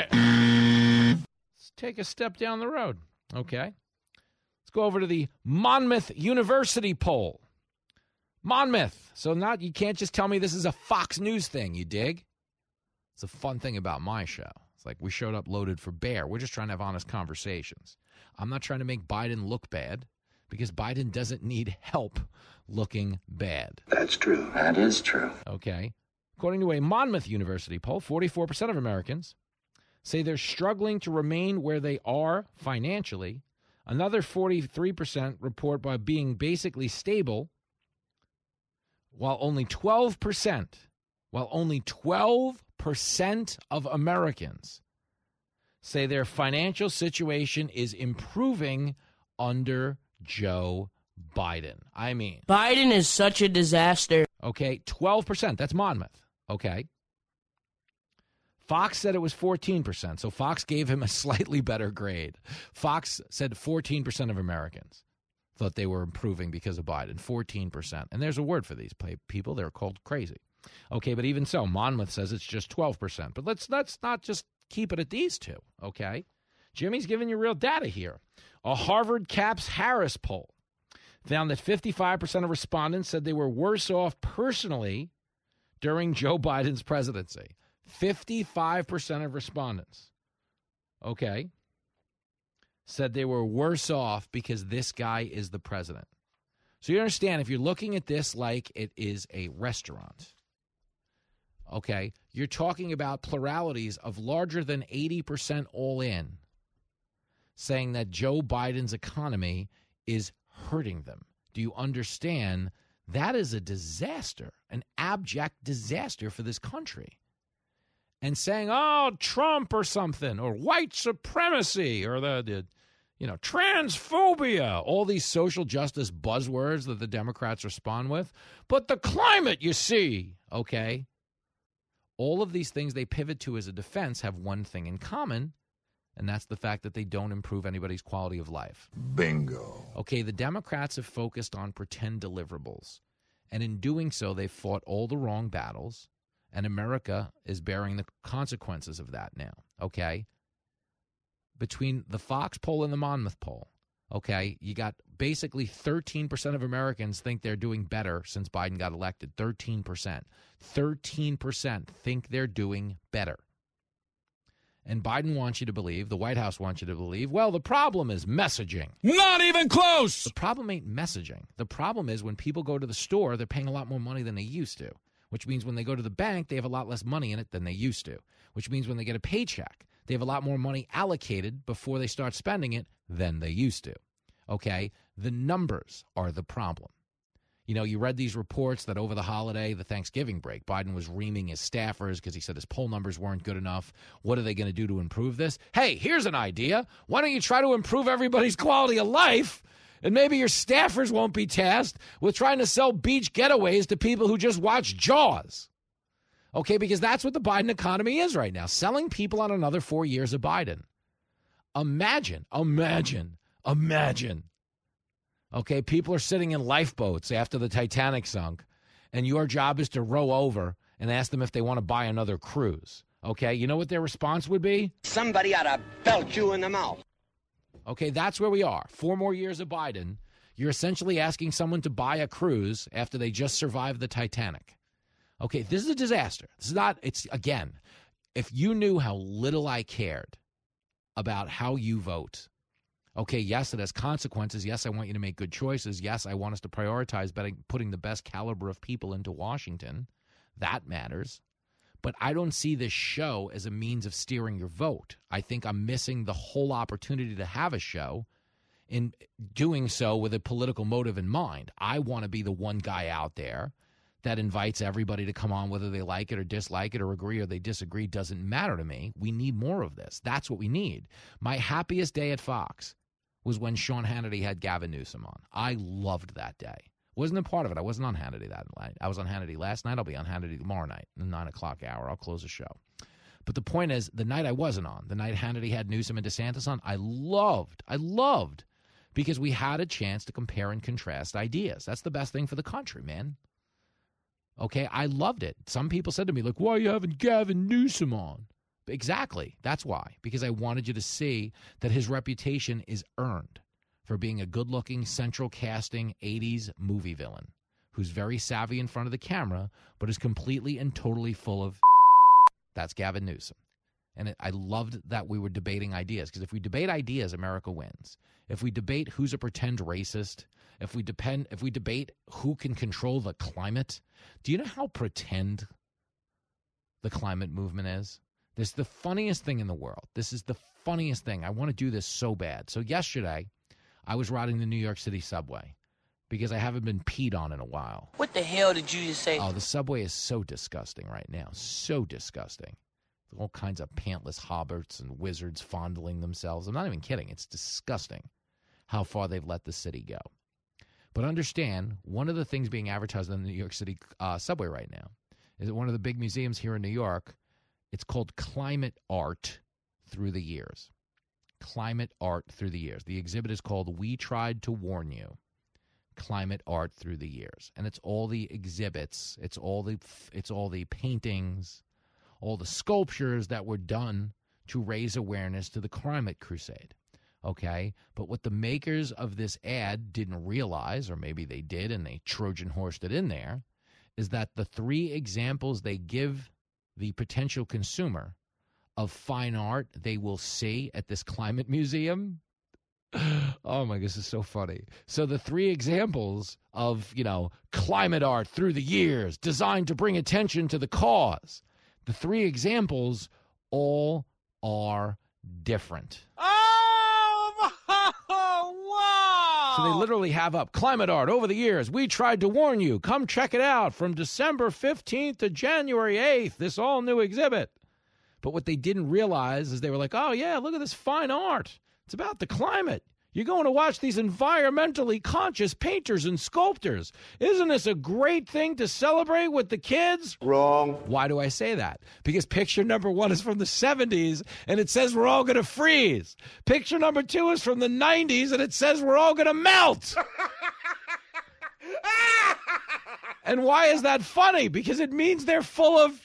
Let's take a step down the road, okay? Let's go over to the Monmouth University poll. Monmouth. So not you can't just tell me this is a Fox News thing, you dig? It's a fun thing about my show. It's like we showed up loaded for bear. We're just trying to have honest conversations. I'm not trying to make Biden look bad because Biden doesn't need help looking bad. That's true. That is true. Okay. According to a Monmouth University poll, forty-four percent of Americans say they're struggling to remain where they are financially. Another forty-three percent report by being basically stable, while only twelve percent, while only twelve percent of Americans say their financial situation is improving under Joe Biden. I mean, Biden is such a disaster. Okay, twelve percent. That's Monmouth. Okay. Fox said it was fourteen percent, so Fox gave him a slightly better grade. Fox said fourteen percent of Americans thought they were improving because of Biden. fourteen percent. And there's a word for these people. They're called crazy. Okay, but even so, Monmouth says it's just twelve percent. But let's, let's not just keep it at these two, okay? Jimmy's giving you real data here. A Harvard Caps Harris poll found that fifty-five percent of respondents said they were worse off personally during Joe Biden's presidency. fifty-five percent of respondents, okay, said they were worse off because this guy is the president. So you understand, if you're looking at this like it is a restaurant, okay, you're talking about pluralities of larger than eighty percent all in, saying that Joe Biden's economy is hurting them. Do you understand? That is a disaster, an abject disaster for this country. And saying, oh, Trump or something, or white supremacy, or the, the you know, transphobia, all these social justice buzzwords that the Democrats respond with. But the climate, you see, okay? all of these things they pivot to as a defense have one thing in common, and that's the fact that they don't improve anybody's quality of life. Bingo. Okay, the Democrats have focused on pretend deliverables, and in doing so, they've fought all the wrong battles, and America is bearing the consequences of that now, okay? Between the Fox poll and the Monmouth poll, okay, you got basically thirteen percent of Americans think they're doing better since Biden got elected. thirteen percent. thirteen percent think they're doing better. And Biden wants you to believe, the White House wants you to believe, well, the problem is messaging. Not even close! The problem ain't messaging. The problem is when people go to the store, they're paying a lot more money than they used to, which means when they go to the bank, they have a lot less money in it than they used to, which means when they get a paycheck, they have a lot more money allocated before they start spending it than they used to. Okay? The numbers are the problem. You know, you read these reports that over the holiday, the Thanksgiving break, Biden was reaming his staffers because he said his poll numbers weren't good enough. What are they going to do to improve this? Hey, here's an idea. Why don't you try to improve everybody's quality of life? And maybe your staffers won't be tasked with trying to sell beach getaways to people who just watch Jaws. Okay, because that's what the Biden economy is right now, selling people on another four years of Biden. Imagine, imagine, imagine. Okay, people are sitting in lifeboats after the Titanic sunk, and your job is to row over and ask them if they want to buy another cruise. Okay, you know what their response would be? Somebody ought to belt you in the mouth. Okay, that's where we are. Four more years of Biden. You're essentially asking someone to buy a cruise after they just survived the Titanic. Okay, this is a disaster. This is not, it's, again, if you knew how little I cared about how you vote, okay, yes, it has consequences. Yes, I want you to make good choices. Yes, I want us to prioritize betting, putting the best caliber of people into Washington. That matters. But I don't see this show as a means of steering your vote. I think I'm missing the whole opportunity to have a show in doing so with a political motive in mind. I want to be the one guy out there that invites everybody to come on, whether they like it or dislike it or agree or they disagree, doesn't matter to me. We need more of this. That's what we need. My happiest day at Fox was when Sean Hannity had Gavin Newsom on. I loved that day. Wasn't a part of it. I wasn't on Hannity that night. I was on Hannity last night. I'll be on Hannity tomorrow night, the nine o'clock hour. I'll close the show. But the point is, the night I wasn't on, the night Hannity had Newsom and DeSantis on, I loved, I loved, because we had a chance to compare and contrast ideas. That's the best thing for the country, man. Okay, I loved it. Some people said to me, like, why are you having Gavin Newsom on? Exactly. That's why. Because I wanted you to see that his reputation is earned for being a good-looking, central casting eighties movie villain who's very savvy in front of the camera, but is completely and totally full of That's Gavin Newsom. And it, I loved that we were debating ideas, because if we debate ideas, America wins. If we debate who's a pretend racist, if we depend, if we debate who can control the climate, do you know how pretend the climate movement is? This is the funniest thing in the world. This is the funniest thing. I want to do this so bad. So yesterday, I was riding the New York City subway because I haven't been peed on in a while. What the hell did you just say? Oh, the subway is so disgusting right now. So disgusting. All kinds of pantless hobbarts and wizards fondling themselves. I'm not even kidding. It's disgusting how far they've let the city go. But understand, one of the things being advertised on the New York City uh, subway right now is that one of the big museums here in New York, it's called Climate Art Through the Years. Climate Art Through the Years. The exhibit is called We Tried to Warn You. Climate Art Through the Years. And it's all the exhibits, it's all the it's all the paintings, all the sculptures that were done to raise awareness to the climate crusade. Okay? But what the makers of this ad didn't realize, or maybe they did and they Trojan horsed it in there, is that the three examples they give the potential consumer of fine art they will see at this climate museum. Oh my, this is so funny. So the three examples of, you know, climate art through the years designed to bring attention to the cause, the three examples all are different. Oh, wow! So they literally have up climate art over the years. We tried to warn you. Come check it out from December fifteenth to January eighth, this all new exhibit. But what they didn't realize is they were like, oh, yeah, look at this fine art. It's about the climate. You're going to watch these environmentally conscious painters and sculptors. Isn't this a great thing to celebrate with the kids? Wrong. Why do I say that? Because picture number one is from the seventies, and it says we're all going to freeze. Picture number two is from the nineties, and it says we're all going to melt. And why is that funny? Because it means they're full of...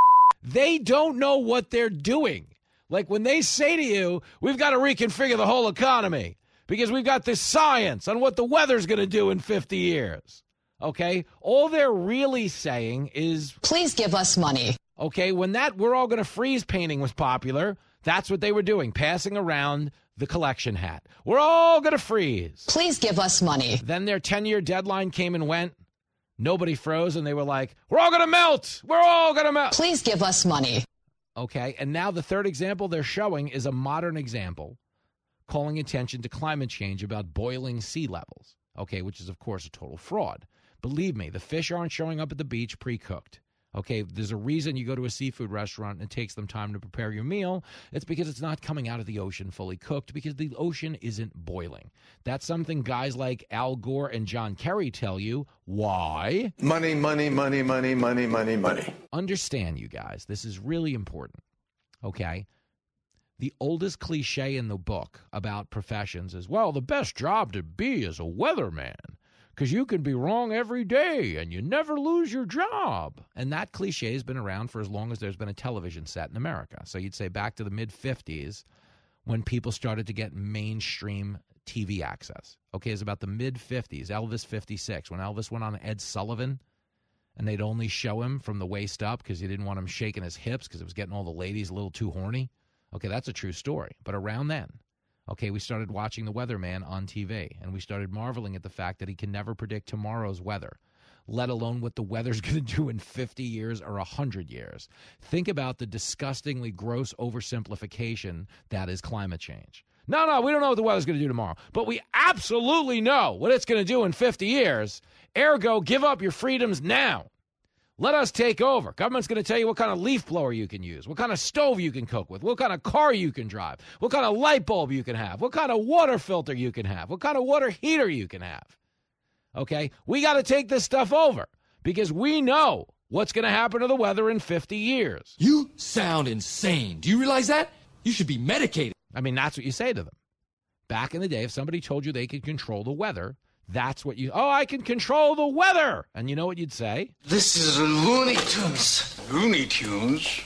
They don't know what they're doing. Like when they say to you, we've got to reconfigure the whole economy because we've got this science on what the weather's going to do in fifty years. Okay? All they're really saying is... Please give us money. Okay, when that we're all going to freeze painting was popular, that's what they were doing, passing around the collection hat. We're all going to freeze. Please give us money. Then their ten-year deadline came and went. Nobody froze, and they were like, we're all going to melt. We're all going to melt. Please give us money. Okay, and now the third example they're showing is a modern example calling attention to climate change about boiling sea levels, okay, which is, of course, a total fraud. Believe me, the fish aren't showing up at the beach pre-cooked. Okay, there's a reason you go to a seafood restaurant and it takes them time to prepare your meal. It's because it's not coming out of the ocean fully cooked because the ocean isn't boiling. That's something guys like Al Gore and John Kerry tell you. Why? Money, money, money, money, money, money, money. Understand, you guys, this is really important, okay? The oldest cliche in the book about professions is, well, the best job to be is a weatherman. Because you can be wrong every day and you never lose your job. And that cliche has been around for as long as there's been a television set in America. So you'd say back to the mid-fifties when people started to get mainstream T V access. Okay, it's about the mid-fifties, Elvis fifty-six, when Elvis went on Ed Sullivan and they'd only show him from the waist up because you didn't want him shaking his hips because it was getting all the ladies a little too horny. Okay, that's a true story. But around then, okay, we started watching The Weatherman on T V, and we started marveling at the fact that he can never predict tomorrow's weather, let alone what the weather's going to do in fifty years or one hundred years. Think about the disgustingly gross oversimplification that is climate change. No, no, we don't know what the weather's going to do tomorrow, but we absolutely know what it's going to do in fifty years. Ergo, give up your freedoms now. Let us take over. Government's going to tell you what kind of leaf blower you can use, what kind of stove you can cook with, what kind of car you can drive, what kind of light bulb you can have, what kind of water filter you can have, what kind of water heater you can have. Okay? We got to take this stuff over because we know what's going to happen to the weather in fifty years. You sound insane. Do you realize that? You should be medicated. I mean, that's what you say to them. Back in the day, if somebody told you they could control the weather, that's what you, oh, I can control the weather. And you know what you'd say? This is Looney Tunes. Looney Tunes?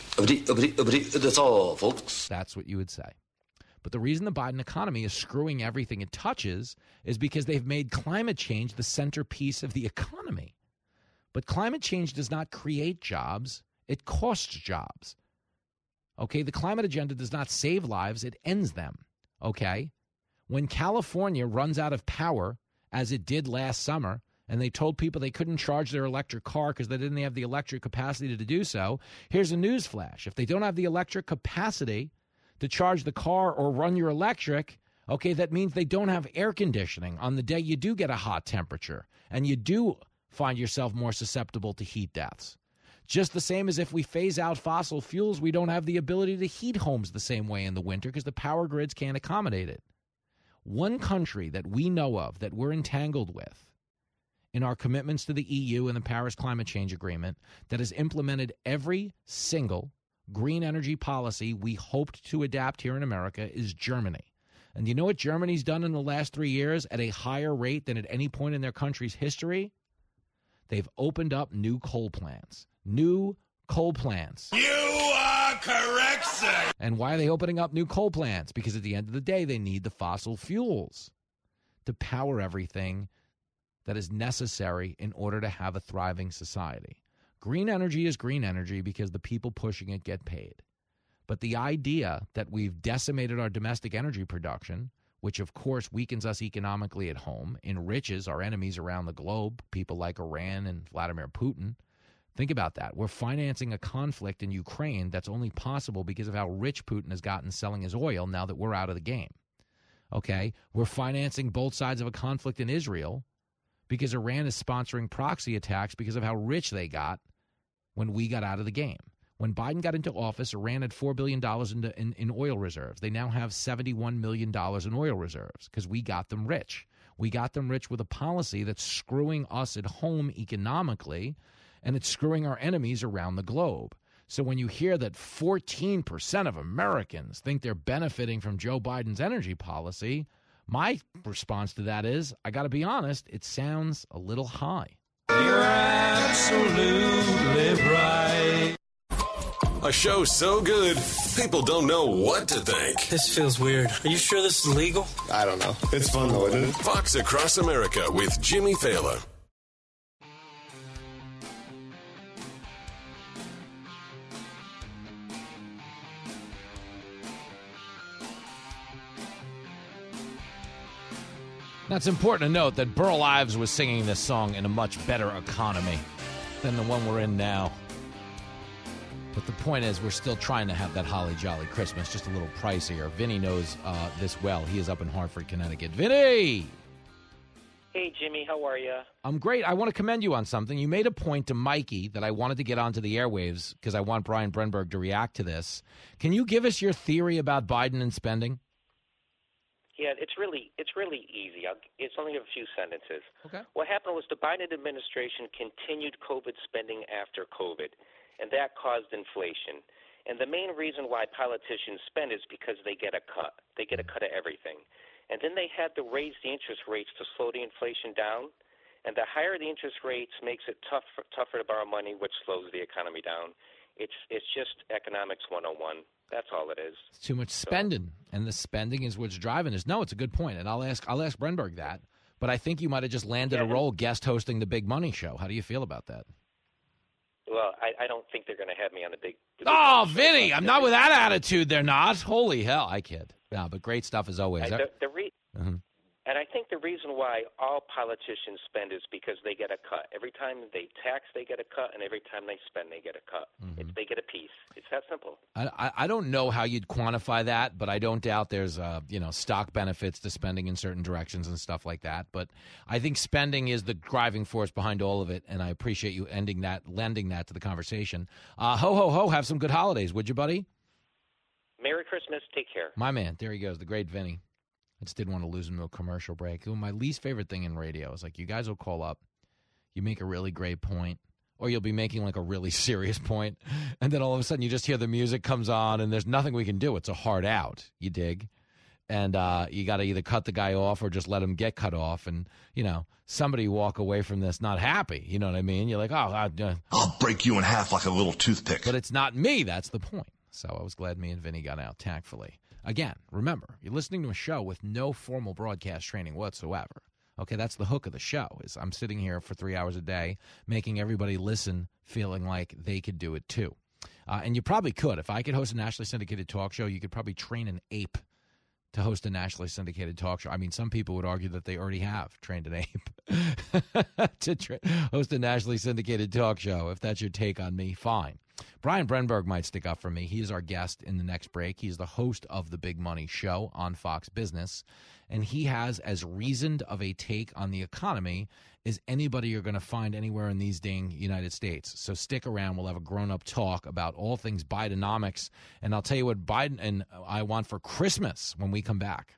That's all, folks. That's what you would say. But the reason the Biden economy is screwing everything it touches is because they've made climate change the centerpiece of the economy. But climate change does not create jobs. It costs jobs. Okay, the climate agenda does not save lives. It ends them. Okay? When California runs out of power, as it did last summer, and they told people they couldn't charge their electric car because they didn't have the electric capacity to do so, here's a news flash. If they don't have the electric capacity to charge the car or run your electric, okay, that means they don't have air conditioning on the day you do get a hot temperature, and you do find yourself more susceptible to heat deaths. Just the same as if we phase out fossil fuels, we don't have the ability to heat homes the same way in the winter because the power grids can't accommodate it. One country that we know of that we're entangled with in our commitments to the E U and the Paris Climate Change Agreement that has implemented every single green energy policy we hoped to adapt here in America is Germany. And you know what Germany's done in the last three years at a higher rate than at any point in their country's history? They've opened up new coal plants. New coal plants. You are correct, sir. And why are they opening up new coal plants? Because at the end of the day, they need the fossil fuels to power everything that is necessary in order to have a thriving society. Green energy is green energy because the people pushing it get paid. But the idea that we've decimated our domestic energy production, which of course weakens us economically at home, enriches our enemies around the globe, people like Iran and Vladimir Putin. Think about that. We're financing a conflict in Ukraine that's only possible because of how rich Putin has gotten selling his oil now that we're out of the game. Okay? We're financing both sides of a conflict in Israel because Iran is sponsoring proxy attacks because of how rich they got when we got out of the game. When Biden got into office, Iran had four billion dollars in, in, in oil reserves. They now have seventy-one million dollars in oil reserves because we got them rich. We got them rich with a policy that's screwing us at home economically, and it's screwing our enemies around the globe. So when you hear that fourteen percent of Americans think they're benefiting from Joe Biden's energy policy, my response to that is, I got to be honest, it sounds a little high. You're absolutely right. A show so good, people don't know what to think. This feels weird. Are you sure this is legal? I don't know. It's fun though, isn't it? Fox Across America with Jimmy Fallon. Now, it's important to note that Burl Ives was singing this song in a much better economy than the one we're in now. But the point is, we're still trying to have that holly jolly Christmas, just a little pricier. Vinny knows uh, this well. He is up in Hartford, Connecticut. Vinny! Hey, Jimmy, how are you? I'm great. I want to commend you on something. You made a point to Mikey that I wanted to get onto the airwaves because I want Brian Brenberg to react to this. Can you give us your theory about Biden and spending? Yeah, it's really it's really easy. I'll, it's only a few sentences. Okay. What happened was the Biden administration continued COVID spending after COVID, and that caused inflation. And the main reason why politicians spend is because they get a cut. They get a cut of everything. And then they had to raise the interest rates to slow the inflation down. And the higher the interest rates makes it tough, tougher to borrow money, which slows the economy down. It's it's just economics one oh one. That's all it is. It's too much spending, and the spending is what's driving us. No, it's a good point, and I'll ask I'll ask Brenberg that. But I think you might have just landed yeah, a role guest hosting the Big Money Show. How do you feel about that? Well, I, I don't think they're going to have me on the Big. The big oh, Money Vinny, show. I'm not with that attitude. They're not. Holy hell, I kid. No, but great stuff as always. I, the, the re- mm-hmm. And I think the reason why all politicians spend is because they get a cut. Every time they tax, they get a cut, and every time they spend, they get a cut. Mm-hmm. It's, they get a piece. It's that simple. I, I don't know how you'd quantify that, but I don't doubt there's uh, you know stock benefits to spending in certain directions and stuff like that. But I think spending is the driving force behind all of it, and I appreciate you ending that, lending that to the conversation. Uh, ho, ho, ho, have some good holidays, would you, buddy? Merry Christmas. Take care. My man, there he goes, the great Vinny. I just didn't want to lose him to a commercial break. My least favorite thing in radio is like you guys will call up, you make a really great point, or you'll be making like a really serious point, and then all of a sudden you just hear the music comes on, and there's nothing we can do. It's a hard out. You dig? And uh, you got to either cut the guy off or just let him get cut off, and you know somebody walk away from this not happy. You know what I mean? You're like, oh, I, uh, I'll break you in half like a little toothpick. But it's not me. That's the point. So I was glad me and Vinny got out tactfully. Again, remember, you're listening to a show with no formal broadcast training whatsoever. Okay, that's the hook of the show, is I'm sitting here for three hours a day making everybody listen feeling like they could do it too. Uh, and you probably could. If I could host a nationally syndicated talk show, you could probably train an ape to host a nationally syndicated talk show. I mean, some people would argue that they already have trained an ape to tra- host a nationally syndicated talk show. If that's your take on me, fine. Brian Brenberg might stick up for me. He is our guest in the next break. He's the host of the Big Money Show on Fox Business, and he has as reasoned of a take on the economy as anybody you're going to find anywhere in these dang United States. So stick around. We'll have a grown-up talk about all things Bidenomics, and I'll tell you what Biden and I want for Christmas when we come back.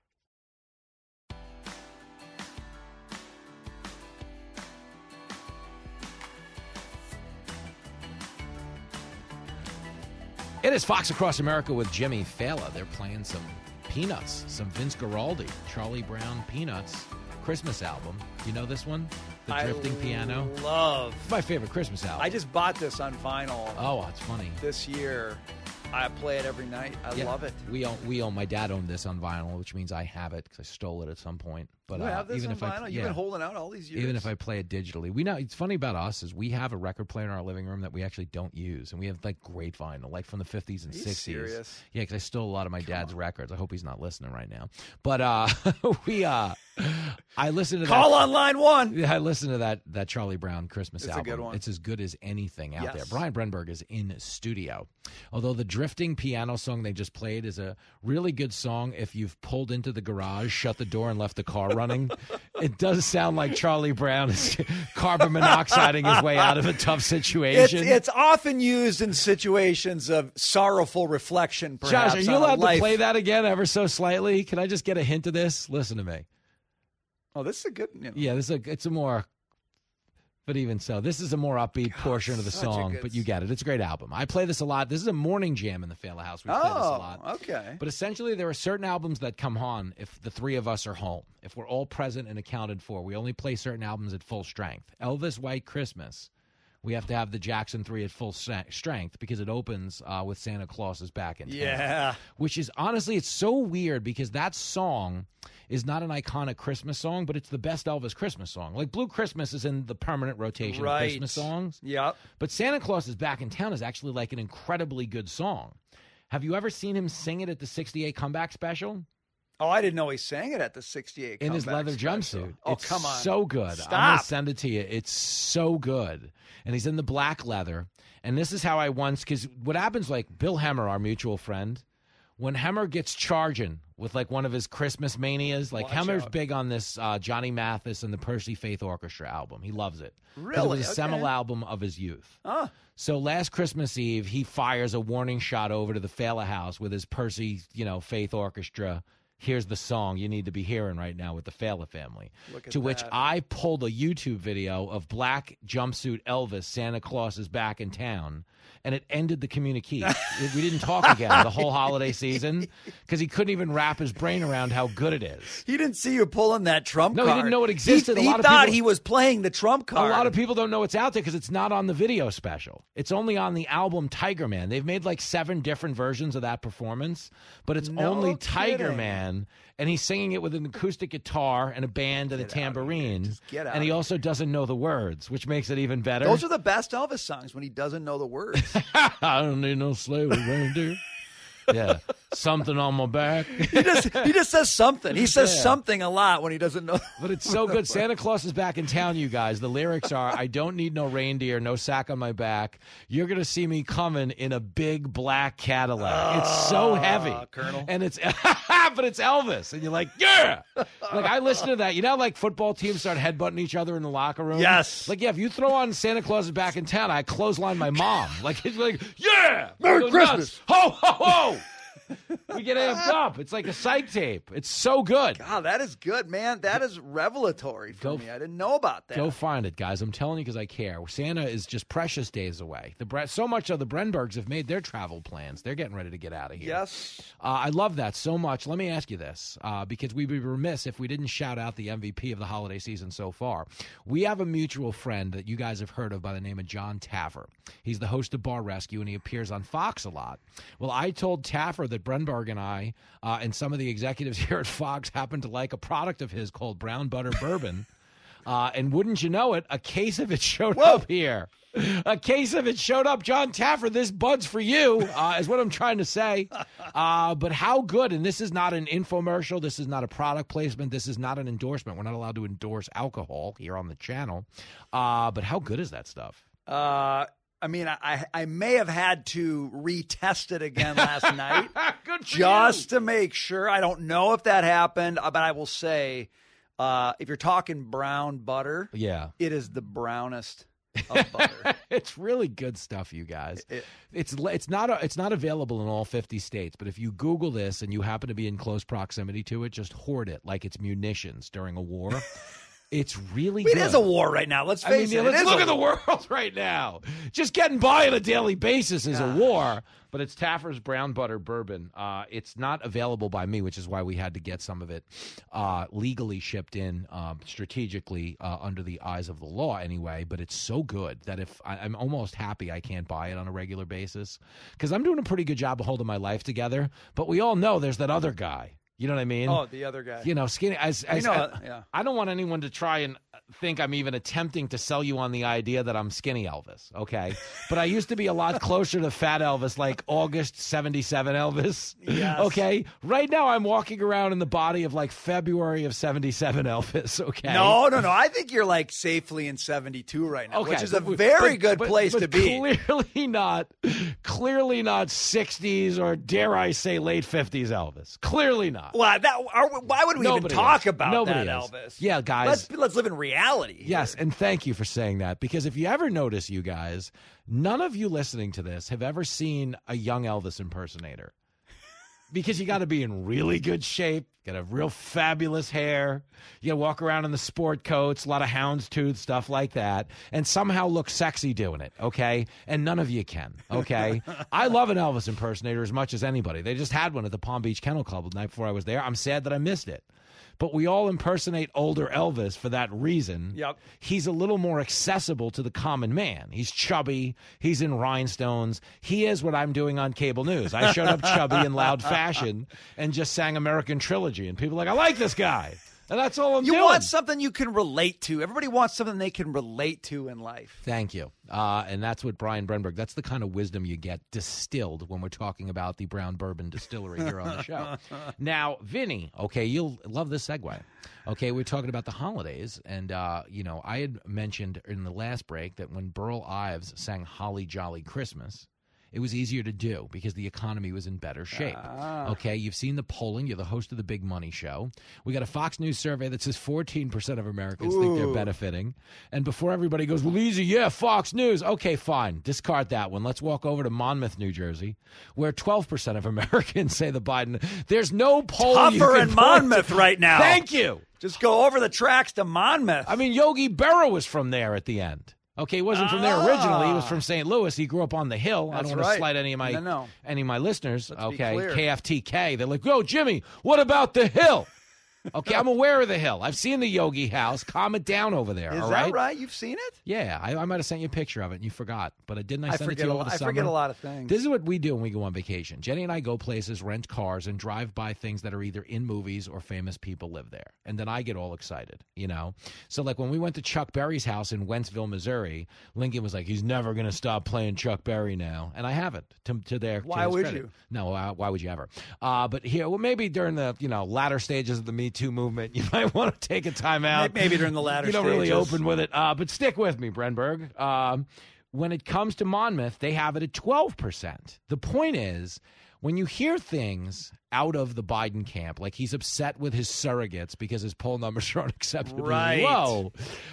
It is Fox Across America with Jimmy Fallon. They're playing some Peanuts, some Vince Guaraldi, Charlie Brown Peanuts Christmas album. You know this one? The Drifting I Piano? love. It's my favorite Christmas album. I just bought this on vinyl. Oh, it's funny. This year. I play it every night. I Yeah, love it. We own, we own, my dad owned this on vinyl, which means I have it because I stole it at some point. But You uh, have this even on if I, vinyl? You've yeah, been holding out all these years. Even if I play it digitally, we know it's funny about us is we have a record player in our living room that we actually don't use, and we have like great vinyl, like from the fifties and Are you sixties. serious? Yeah, because I stole a lot of my dad's records. I hope he's not listening right now. But uh, we, uh, I listened to Call that, on line one. Yeah, I listened to that that Charlie Brown Christmas It's a album. good one. It's as good as anything out Yes. there. Brian Brenberg is in studio. Although the Drifting Piano song they just played is a really good song if you've pulled into the garage, shut the door, and left the car running. It does sound like Charlie Brown is carbon monoxiding his way out of a tough situation. It's, it's often used in situations of sorrowful reflection, perhaps. Josh, are you on allowed life. to play that again ever so slightly? Can I just get a hint of this? Listen to me. Oh, this is a good. You know. Yeah, this is a, it's a more, but even so, this is a more upbeat God, portion of the song, good... but you get it. It's a great album. I play this a lot. This is a morning jam in the Failer House. We play this a Oh, lot. okay. But essentially, there are certain albums that come on if the three of us are home. If we're all present and accounted for, we only play certain albums at full strength. Elvis White Christmas, we have to have the Jackson three at full strength because it opens uh, with Santa Claus is Back in Town. Yeah. Which is, honestly, it's so weird because that song is not an iconic Christmas song, but it's the best Elvis Christmas song. Like Blue Christmas is in the permanent rotation Right. of Christmas songs. Yep. But Santa Claus is Back in Town is actually like an incredibly good song. Have you ever seen him sing it at the sixty-eight comeback special? Oh, I didn't know he sang it at the sixty-eight In his comeback leather special. jumpsuit. Oh, it's come on. so good. Stop. I'm going to send it to you. It's so good. And he's in the black leather. And this is how I once, because what happens, like Bill Hemmer, our mutual friend, when Hemmer gets charging with like one of his Christmas manias, like Watch Hemmer's out. big on this uh, Johnny Mathis and the Percy Faith Orchestra album. He loves it. 'Cause Really? It was a Okay. seminal album of his youth. Oh. So last Christmas Eve, he fires a warning shot over to the Failer House with his Percy, you know, Faith Orchestra. Here's the song you need to be hearing right now with the Failer family. Look at To which that. I pulled a YouTube video of black jumpsuit Elvis, Santa Claus is Back in Town, and it ended the communique. We didn't talk again the whole holiday season because he couldn't even wrap his brain around how good it is. He didn't see you pulling that trump No, card. he didn't know it existed. He, A he lot of thought people- he was playing the trump card. A lot of people don't know it's out there because it's not on the video special. It's only on the album Tiger Man. They've made like seven different versions of that performance, but it's No only Tiger kidding. Man, and he's singing it with an acoustic guitar and a band and a tambourine. get out and he of also doesn't know the words, which makes it even better. Those are the best Elvis songs when he doesn't know the words. I don't need no sleigh with reindeer. Yeah, something on my back. he just he just says something. He says Yeah. something a lot when he doesn't know. But it's so good. Santa Claus is Back in Town, you guys. The lyrics are, I don't need no reindeer, no sack on my back. You're going to see me coming in a big black Cadillac. It's so heavy. Colonel. And it's, but it's Elvis. And you're like, yeah. Like, I listen to that. You know how, like, football teams start headbutting each other in the locker room? Yes. Like, yeah, if you throw on Santa Claus is Back in Town, I clothesline my mom. Like, it's like, yeah. Merry Go Christmas. nuts. Ho, ho, ho. We get amped up. It's like a psych tape. It's so good. God, that is good, man. That is revelatory for Go- me. I didn't know about that. Go find it, guys. I'm telling you because I care. Santa is just precious days away. The Bre- so much of the Brenbergs have made their travel plans. They're getting ready to get out of here. Yes. Uh, I love that so much. Let me ask you this, uh, because we'd be remiss if we didn't shout out the M V P of the holiday season so far. We have a mutual friend that you guys have heard of by the name of John Taffer. He's the host of Bar Rescue, and he appears on Fox a lot. Well, I told Taffer that Brenberg and I uh, and some of the executives here at Fox happen to like a product of his called Brown Butter Bourbon. Uh, and wouldn't you know it, a case of it showed Whoa. up here. A case of it showed up. John Taffer, this bud's for you, uh, is what I'm trying to say. Uh, but how good, and this is not an infomercial. This is not a product placement. This is not an endorsement. We're not allowed to endorse alcohol here on the channel. Uh, but how good is that stuff? Uh, I mean, I I may have had to retest it again last night Good for just you. to make sure. I don't know if that happened, uh, but I will say, uh, if you're talking brown butter, Yeah. it is the brownest of butter. It's really good stuff, you guys. It- it's it's not a, it's not available in all fifty states, but if you Google this and you happen to be in close proximity to it, just hoard it like it's munitions during a war. It's really It good. is a war right now. Let's I mean, face yeah, it. let's it is look a at the war. world right now. Just getting by on a daily basis is a war, but it's Taffer's Brown Butter Bourbon. Uh, it's not available by me, which is why we had to get some of it uh, legally shipped in um, strategically uh, under the eyes of the law anyway, but it's so good that if I, I'm almost happy I can't buy it on a regular basis because I'm doing a pretty good job of holding my life together, but we all know there's that other guy. You know what I mean? Oh, the other guy. You know, skinny. As, as know, I, yeah. I don't want anyone to try and think I'm even attempting to sell you on the idea that I'm skinny Elvis. Okay, but I used to be a lot closer to fat Elvis, like August seventy-seven Elvis. Yes. Okay, right now I'm walking around in the body of like February of seventy-seven Elvis. Okay. No, no, no. I think you're like safely in seventy-two right now, Okay, which is a but- very but- good but- place but to be. Clearly not, clearly not sixties or dare I say late fifties Elvis. Clearly not. not. Well, that are, why would we Nobody even talk is. about Nobody that, is. Elvis? Yeah, guys. Let's let's live in reality. here. Yes, and thank you for saying that, because if you ever notice, you guys, none of you listening to this have ever seen a young Elvis impersonator. Because you got to be in really good shape, got to have real fabulous hair, you got to walk around in the sport coats, a lot of houndstooth, stuff like that, and somehow look sexy doing it, okay? And none of you can, okay? I love an Elvis impersonator as much as anybody. They just had one at the Palm Beach Kennel Club the night before I was there. I'm sad that I missed it. But we all impersonate older Elvis for that reason. Yep. He's a little more accessible to the common man. He's chubby. He's in rhinestones. He is what I'm doing on cable news. I showed up chubby in loud fashion and just sang American Trilogy. And people are like, I like this guy. And that's all I'm you doing. You want something you can relate to. Everybody wants something they can relate to in life. Thank you. Uh, and that's what Brian Brenberg, that's the kind of wisdom you get distilled when we're talking about the Brown Bourbon Distillery here on the show. Now, Vinny, okay, you'll love this segue. Okay, we're talking about the holidays. And, uh, you know, I had mentioned in the last break that when Burl Ives sang Holly Jolly Christmas, it was easier to do because the economy was in better shape. Ah. Okay, you've seen the polling. You're the host of the Big Money Show. We got a Fox News survey that says fourteen percent of Americans Ooh. think they're benefiting. And before everybody goes, well, easy, yeah, Fox News. Okay, fine. Discard that one. Let's walk over to Monmouth, New Jersey, where twelve percent of Americans say the Biden. There's no poll you Tougher can in point Monmouth to. right now. Thank you. Just go over the tracks to Monmouth. I mean, Yogi Berra was from there at the end. Okay, he wasn't from there originally. He was Ah. from Saint Louis. He grew up on the Hill. I That's don't want right. to slight any of my No, no. any of my listeners. Let's be okay, clear. K F T K. They're like, yo, Jimmy, what about the Hill? Okay, I'm aware of the Hill. I've seen the Yogi house. Calm it down over there. Is all that right? right? You've seen it? Yeah, I, I might have sent you a picture of it and you forgot. But I didn't. I, I send it forget to you a over lo- the I summer. forget a lot of things. This is what we do when we go on vacation. Jenny and I go places, rent cars, and drive by things that are either in movies or famous people live there. And then I get all excited, you know? So, like, when we went to Chuck Berry's house in Wentzville, Missouri, Lincoln was like, he's never going to stop playing Chuck Berry now. And I haven't, to, to their to Why his would credit. you? No, uh, why would you ever? Uh, but here, well, maybe during the, you know, latter stages of the Me Too movement, you might want to take a time out. Maybe during the latter You don't really stages. open with it. Uh, but stick with me, Brenberg. Um, when it comes to Monmouth, they have it at twelve percent. The point is, when you hear things out of the Biden camp, like he's upset with his surrogates because his poll numbers are unacceptably Right. low.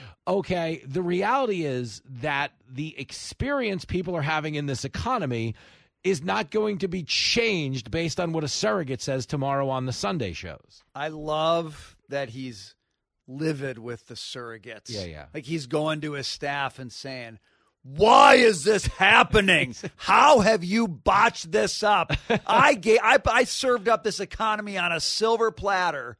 Okay, the reality is that the experience people are having in this economy is not going to be changed based on what a surrogate says tomorrow on the Sunday shows. I love that he's livid with the surrogates. Yeah, yeah. Like he's going to his staff and saying, why is this happening? How have you botched this up? I gave, I, I served up this economy on a silver platter,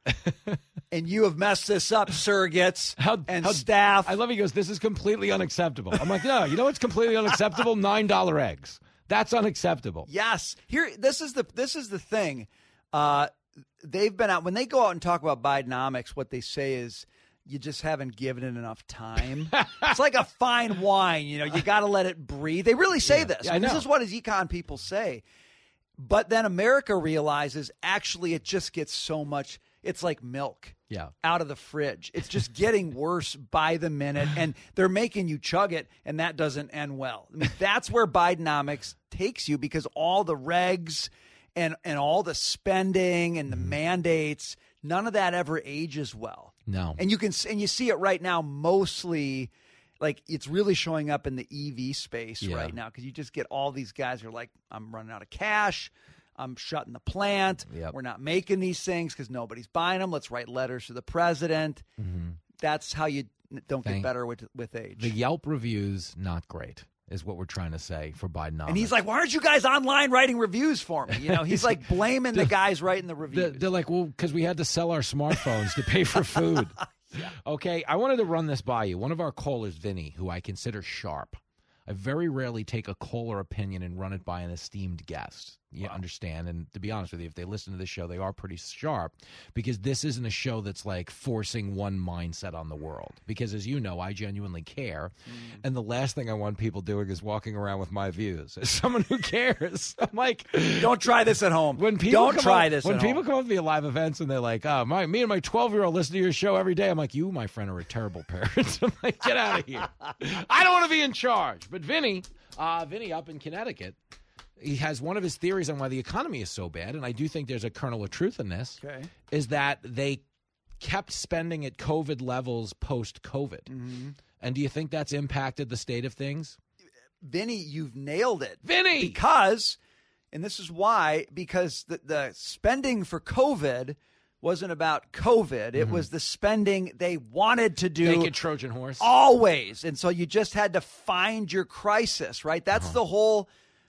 and you have messed this up, surrogates How, and how- staff. I love he goes, this is completely unacceptable. I'm like, no, you know what's completely unacceptable? nine dollar eggs. That's unacceptable. Yes. Here, this is the this is the thing. Uh, they've been out when they go out and talk about Bidenomics. What they say is, you just haven't given it enough time. It's like a fine wine, you know. You got to let it breathe. They really say Yeah. this. Yeah, I This know. is what his econ people say. But then America realizes actually it just gets so much. It's like milk. Yeah. Out of the fridge. It's just getting worse by the minute, and they're making you chug it, and that doesn't end well. I mean, that's where Bidenomics takes you because all the regs and and all the spending and the mandates, none of that ever ages well. No. And you can and you see it right now mostly like it's really showing up in the E V space Yeah. right now because you just get all these guys who are like, I'm running out of cash. I'm shutting the plant. Yep. We're not making these things because nobody's buying them. Let's write letters to the president. Mm-hmm. That's how you don't Thank- get better with with age. The Yelp reviews, not great, is what we're trying to say for Bidenomics. and he's like, why aren't you guys online writing reviews for me? You know, he's like blaming the guys writing the They're, reviews. they're like, well, because we had to sell our smartphones to pay for food. Okay, I wanted to run this by you. One of our callers, Vinny, who I consider sharp. I very rarely take a caller opinion and run it by an esteemed guest. You understand? And to be honest with you, if they listen to this show, they are pretty sharp because this isn't a show that's like forcing one mindset on the world. Because as you know, I genuinely care. Mm. And the last thing I want people doing is walking around with my views. As someone who cares, I'm like, don't try this at home. When people don't come try up, this When at people home. come up to me at live events and they're like, oh, my, me and my twelve-year-old listen to your show every day. I'm like, you, my friend, are a terrible parent. I'm like, get out of here. I don't want to be in charge. But Vinny, uh, Vinny up in Connecticut, he has one of his theories on why the economy is so bad, and I do think there's a kernel of truth in this, okay. is that they kept spending at COVID levels post-COVID. Mm-hmm. And do you think that's impacted the state of things? Vinny, you've nailed it. Vinny! Because, and this is why, because the, the spending for COVID wasn't about COVID. It Mm-hmm. was the spending they wanted to do. Naked Trojan horse. Always. And so you just had to find your crisis, right? That's Uh-huh. the whole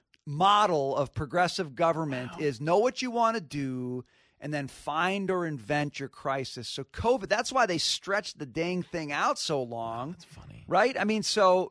model of progressive government is know what you want to do and then find or invent your crisis. So COVID, that's why they stretched the dang thing out so long. That's funny. Right? I mean, so...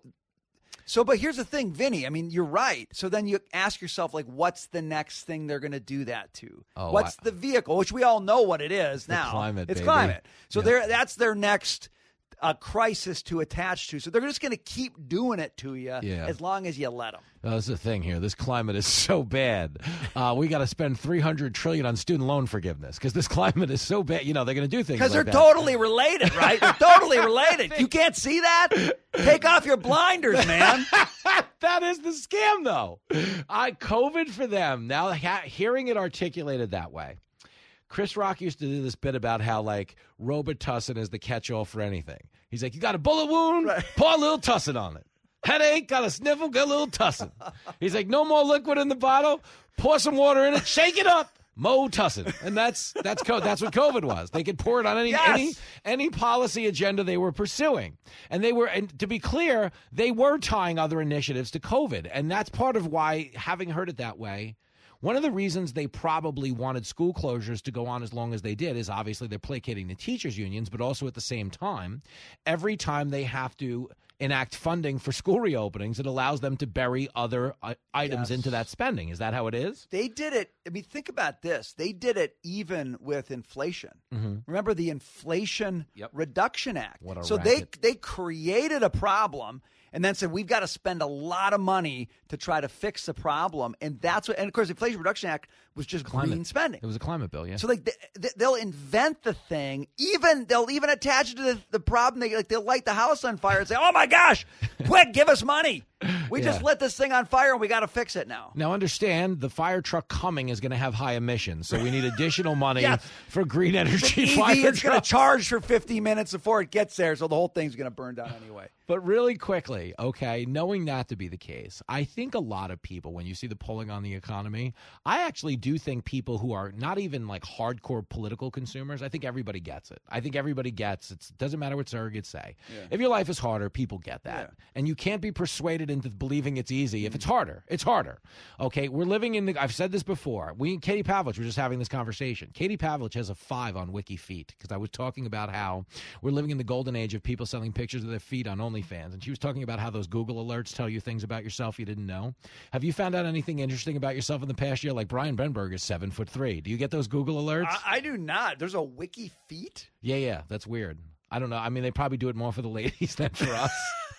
So, but here's the thing, Vinny. I mean, you're right. So then you ask yourself, like, what's the next thing they're going to do that to? Oh, what's I, the vehicle, which we all know what it is the now. Climate, it's baby. climate. So Yeah. they're, that's their next uh, crisis to attach to. So they're just going to keep doing it to you Yeah. as long as you let them. Well, that's the thing here. This climate is so bad. Uh, we got to spend three hundred trillion dollars on student loan forgiveness because this climate is so bad. You know, they're going to do things Because like they're that. totally related, right? They're totally related. You can't see that? Take off your blinders, man. That is the scam, though. I COVID for them. Now, ha- hearing it articulated that way. Chris Rock used to do this bit about how, like, Robitussin is the catch-all for anything. He's like, you got a bullet wound? Right. Pour a little Tussin on it. Headache, got a sniffle, got a little Tussin. He's like, no more liquid in the bottle. Pour some water in it. Shake it up. Mo Tussin. And that's that's co- that's what COVID was. They could pour it on any Yes. any any policy agenda they were pursuing. And they were, and to be clear, they were tying other initiatives to COVID. And that's part of why, having heard it that way, one of the reasons they probably wanted school closures to go on as long as they did is obviously they're placating the teachers' unions, but also at the same time, every time they have to enact funding for school reopenings, it allows them to bury other uh, items Yes. into that spending. Is that how it is? They did it. I mean, think about this. They did it even with inflation. Mm-hmm. Remember the Inflation Yep. Reduction Act. What a so racket. they they created a problem and then said we've got to spend a lot of money to try to fix the problem. And that's what. And of course, the Inflation Reduction Act was just Climate. green spending. It was a climate bill, yeah. So like they, they- they'll invent the thing, even they'll even attach it to the, the problem. They like they'll light the house on fire and say, "Oh my gosh, quick, give us money! We Yeah. just lit this thing on fire and we got to fix it now." Now, understand, the fire truck coming is going to have high emissions, so we need additional money Yes. for green energy E V, fire it's going to trucks. charge for fifty minutes before it gets there, so the whole thing's going to burn down anyway. But really quickly, okay, knowing that to be the case, I think a lot of people, when you see the polling on the economy, I actually do think people who are not even like hardcore political consumers, I think everybody gets it. I think everybody gets it. Doesn't matter what surrogates say. Yeah. If your life is harder, people get that. Yeah. And you can't be persuaded into believing it's easy. If it's harder, it's harder. Okay, we're living in the, I've said this before. We and Katie Pavlich were just having this conversation. Katie Pavlich has a five on Wiki Feet because I was talking about how we're living in the golden age of people selling pictures of their feet on OnlyFans. And she was talking about how those Google alerts tell you things about yourself you didn't know. Have you found out anything interesting about yourself in the past year? Like Brian Benberg is seven foot three. Do you get those Google alerts? I, I do not. There's a Wiki Feet? yeah, yeah, that's weird. I don't know. I mean, they probably do it more for the ladies than for us.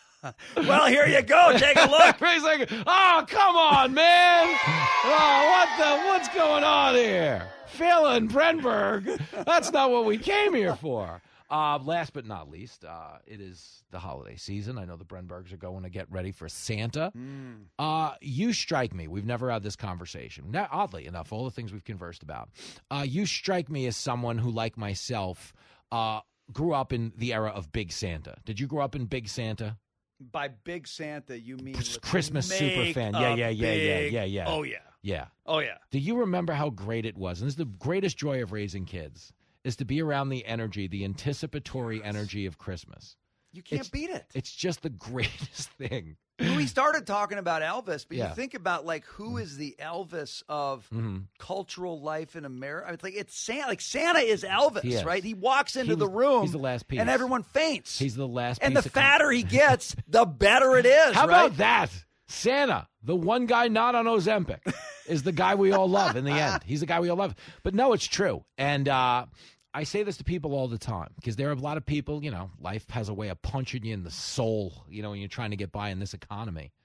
Well, here you go. Take a look. He's like, oh, come on, man. Oh, what the, what's going on here? Phelan Brenberg. That's not what we came here for. Uh, last but not least, uh, it is the holiday season. I know the Brenbergs are going to get ready for Santa. Mm. Uh, you strike me. We've never had this conversation. Now, oddly enough, all the things we've conversed about. Uh, you strike me as someone who, like myself, uh, grew up in the era of Big Santa. Did you grow up in Big Santa? By Big Santa, you mean let's Christmas super make fan. Yeah, a yeah, yeah, yeah, big- yeah, yeah. Oh, yeah. Yeah. Oh, yeah. Do you remember how great it was? And this is the greatest joy of raising kids, is to be around the energy, the anticipatory energy of Christmas. You can't It's- beat it. It's just the greatest thing. We started talking about Elvis, but Yeah. you think about like who is the Elvis of Mhm. cultural life in America? I mean, it's like it's Santa. Like Santa is Elvis, He is. right? He walks into He the was- room, he's the last piece. and everyone faints. He's the last and piece the of con- fatter he gets, the better it is. How right? about that? Santa, the one guy not on Ozempic, is the guy we all love in the end. He's the guy we all love. But no, it's true. And uh, I say this to people all the time because there are a lot of people, you know, life has a way of punching you in the soul, you know, when you're trying to get by in this economy.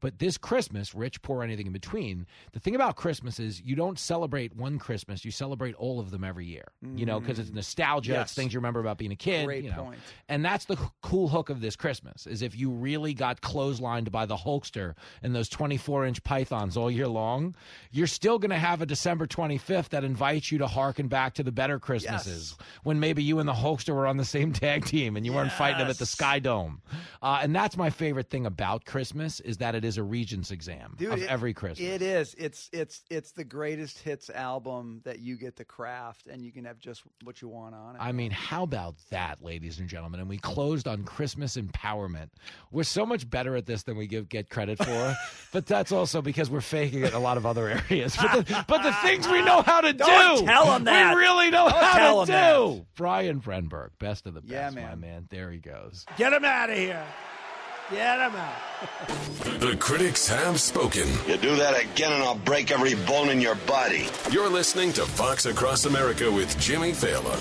But this Christmas, rich, poor, anything in between, the thing about Christmas is you don't celebrate one Christmas. You celebrate all of them every year, you know, because it's nostalgia. Yes. It's things you remember about being a kid. Great you know. point. And that's the cool hook of this Christmas, is if you really got clotheslined by the Hulkster and those twenty-four inch pythons all year long, you're still going to have a December twenty-fifth that invites you to harken back to the better Christmases, yes. when maybe you and the Hulkster were on the same tag team and you yes. weren't fighting them at the Sky Dome. Uh, and that's my favorite thing about Christmas, is that it is a Regents exam Dude, of it, every Christmas. It is. It's it's it's the greatest hits album that you get to craft, and you can have just what you want on it. I mean, how about that, ladies and gentlemen? And we closed on Christmas empowerment. We're so much better at this than we give get credit for, but that's also because we're faking it in a lot of other areas. But the, but the things we know how to Don't do, tell them that. we really know Don't how tell to them do. that. Brian Frenberg, best of the best, Yeah, man. my man. There he goes. Get him out of here. Get him out. The critics have spoken. You do that again and I'll break every bone in your body. You're listening to Fox Across America with Jimmy Fallon.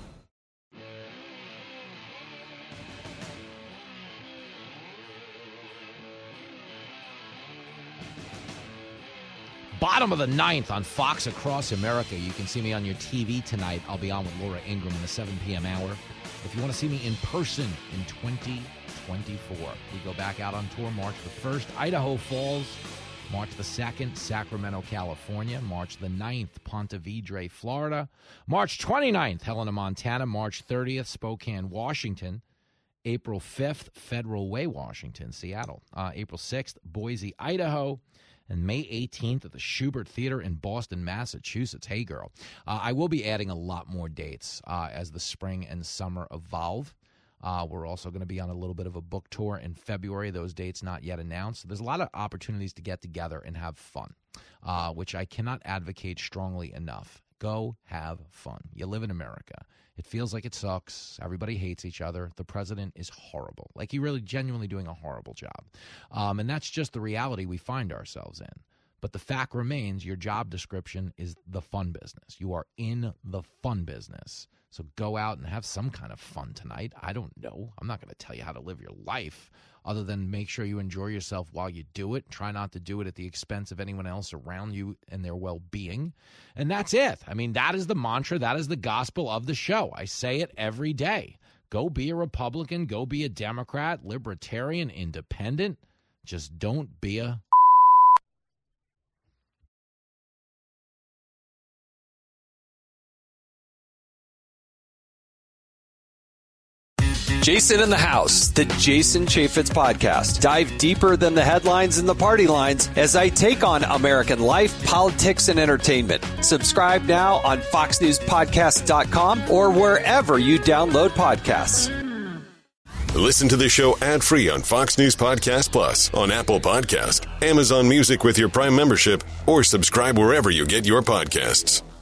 Bottom of the ninth on Fox Across America. You can see me on your T V tonight. I'll be on with Laura Ingraham in the seven p.m. hour. If you want to see me in person in twenty twenty-four, we go back out on tour March the first, Idaho Falls. March the second, Sacramento, California. March the ninth, Ponte Vedra, Florida. March twenty-ninth, Helena, Montana. March thirtieth, Spokane, Washington. April fifth, Federal Way, Washington, Seattle. Uh, April sixth, Boise, Idaho. And May eighteenth at the Schubert Theater in Boston, Massachusetts. Hey, girl. Uh, I will be adding a lot more dates uh, as the spring and summer evolve. Uh, we're also going to be on a little bit of a book tour in February. Those dates not yet announced. So there's a lot of opportunities to get together and have fun, uh, which I cannot advocate strongly enough. Go have fun. You live in America. It feels like it sucks. Everybody hates each other. The president is horrible. Like, he really genuinely doing a horrible job. Um, and that's just the reality we find ourselves in. But the fact remains, your job description is the fun business. You are in the fun business. So go out and have some kind of fun tonight. I don't know. I'm not going to tell you how to live your life, other than make sure you enjoy yourself while you do it. Try not to do it at the expense of anyone else around you and their well-being. And that's it. I mean, that is the mantra. That is the gospel of the show. I say it every day. Go be a Republican. Go be a Democrat, Libertarian, Independent. Just don't be a... Jason in the House, the Jason Chaffetz Podcast. Dive deeper than the headlines and the party lines as I take on American life, politics, and entertainment. Subscribe now on fox news podcast dot com or wherever you download podcasts. Listen to the show ad-free on Fox News Podcast Plus, on Apple Podcast, Amazon Music with your Prime membership, or subscribe wherever you get your podcasts.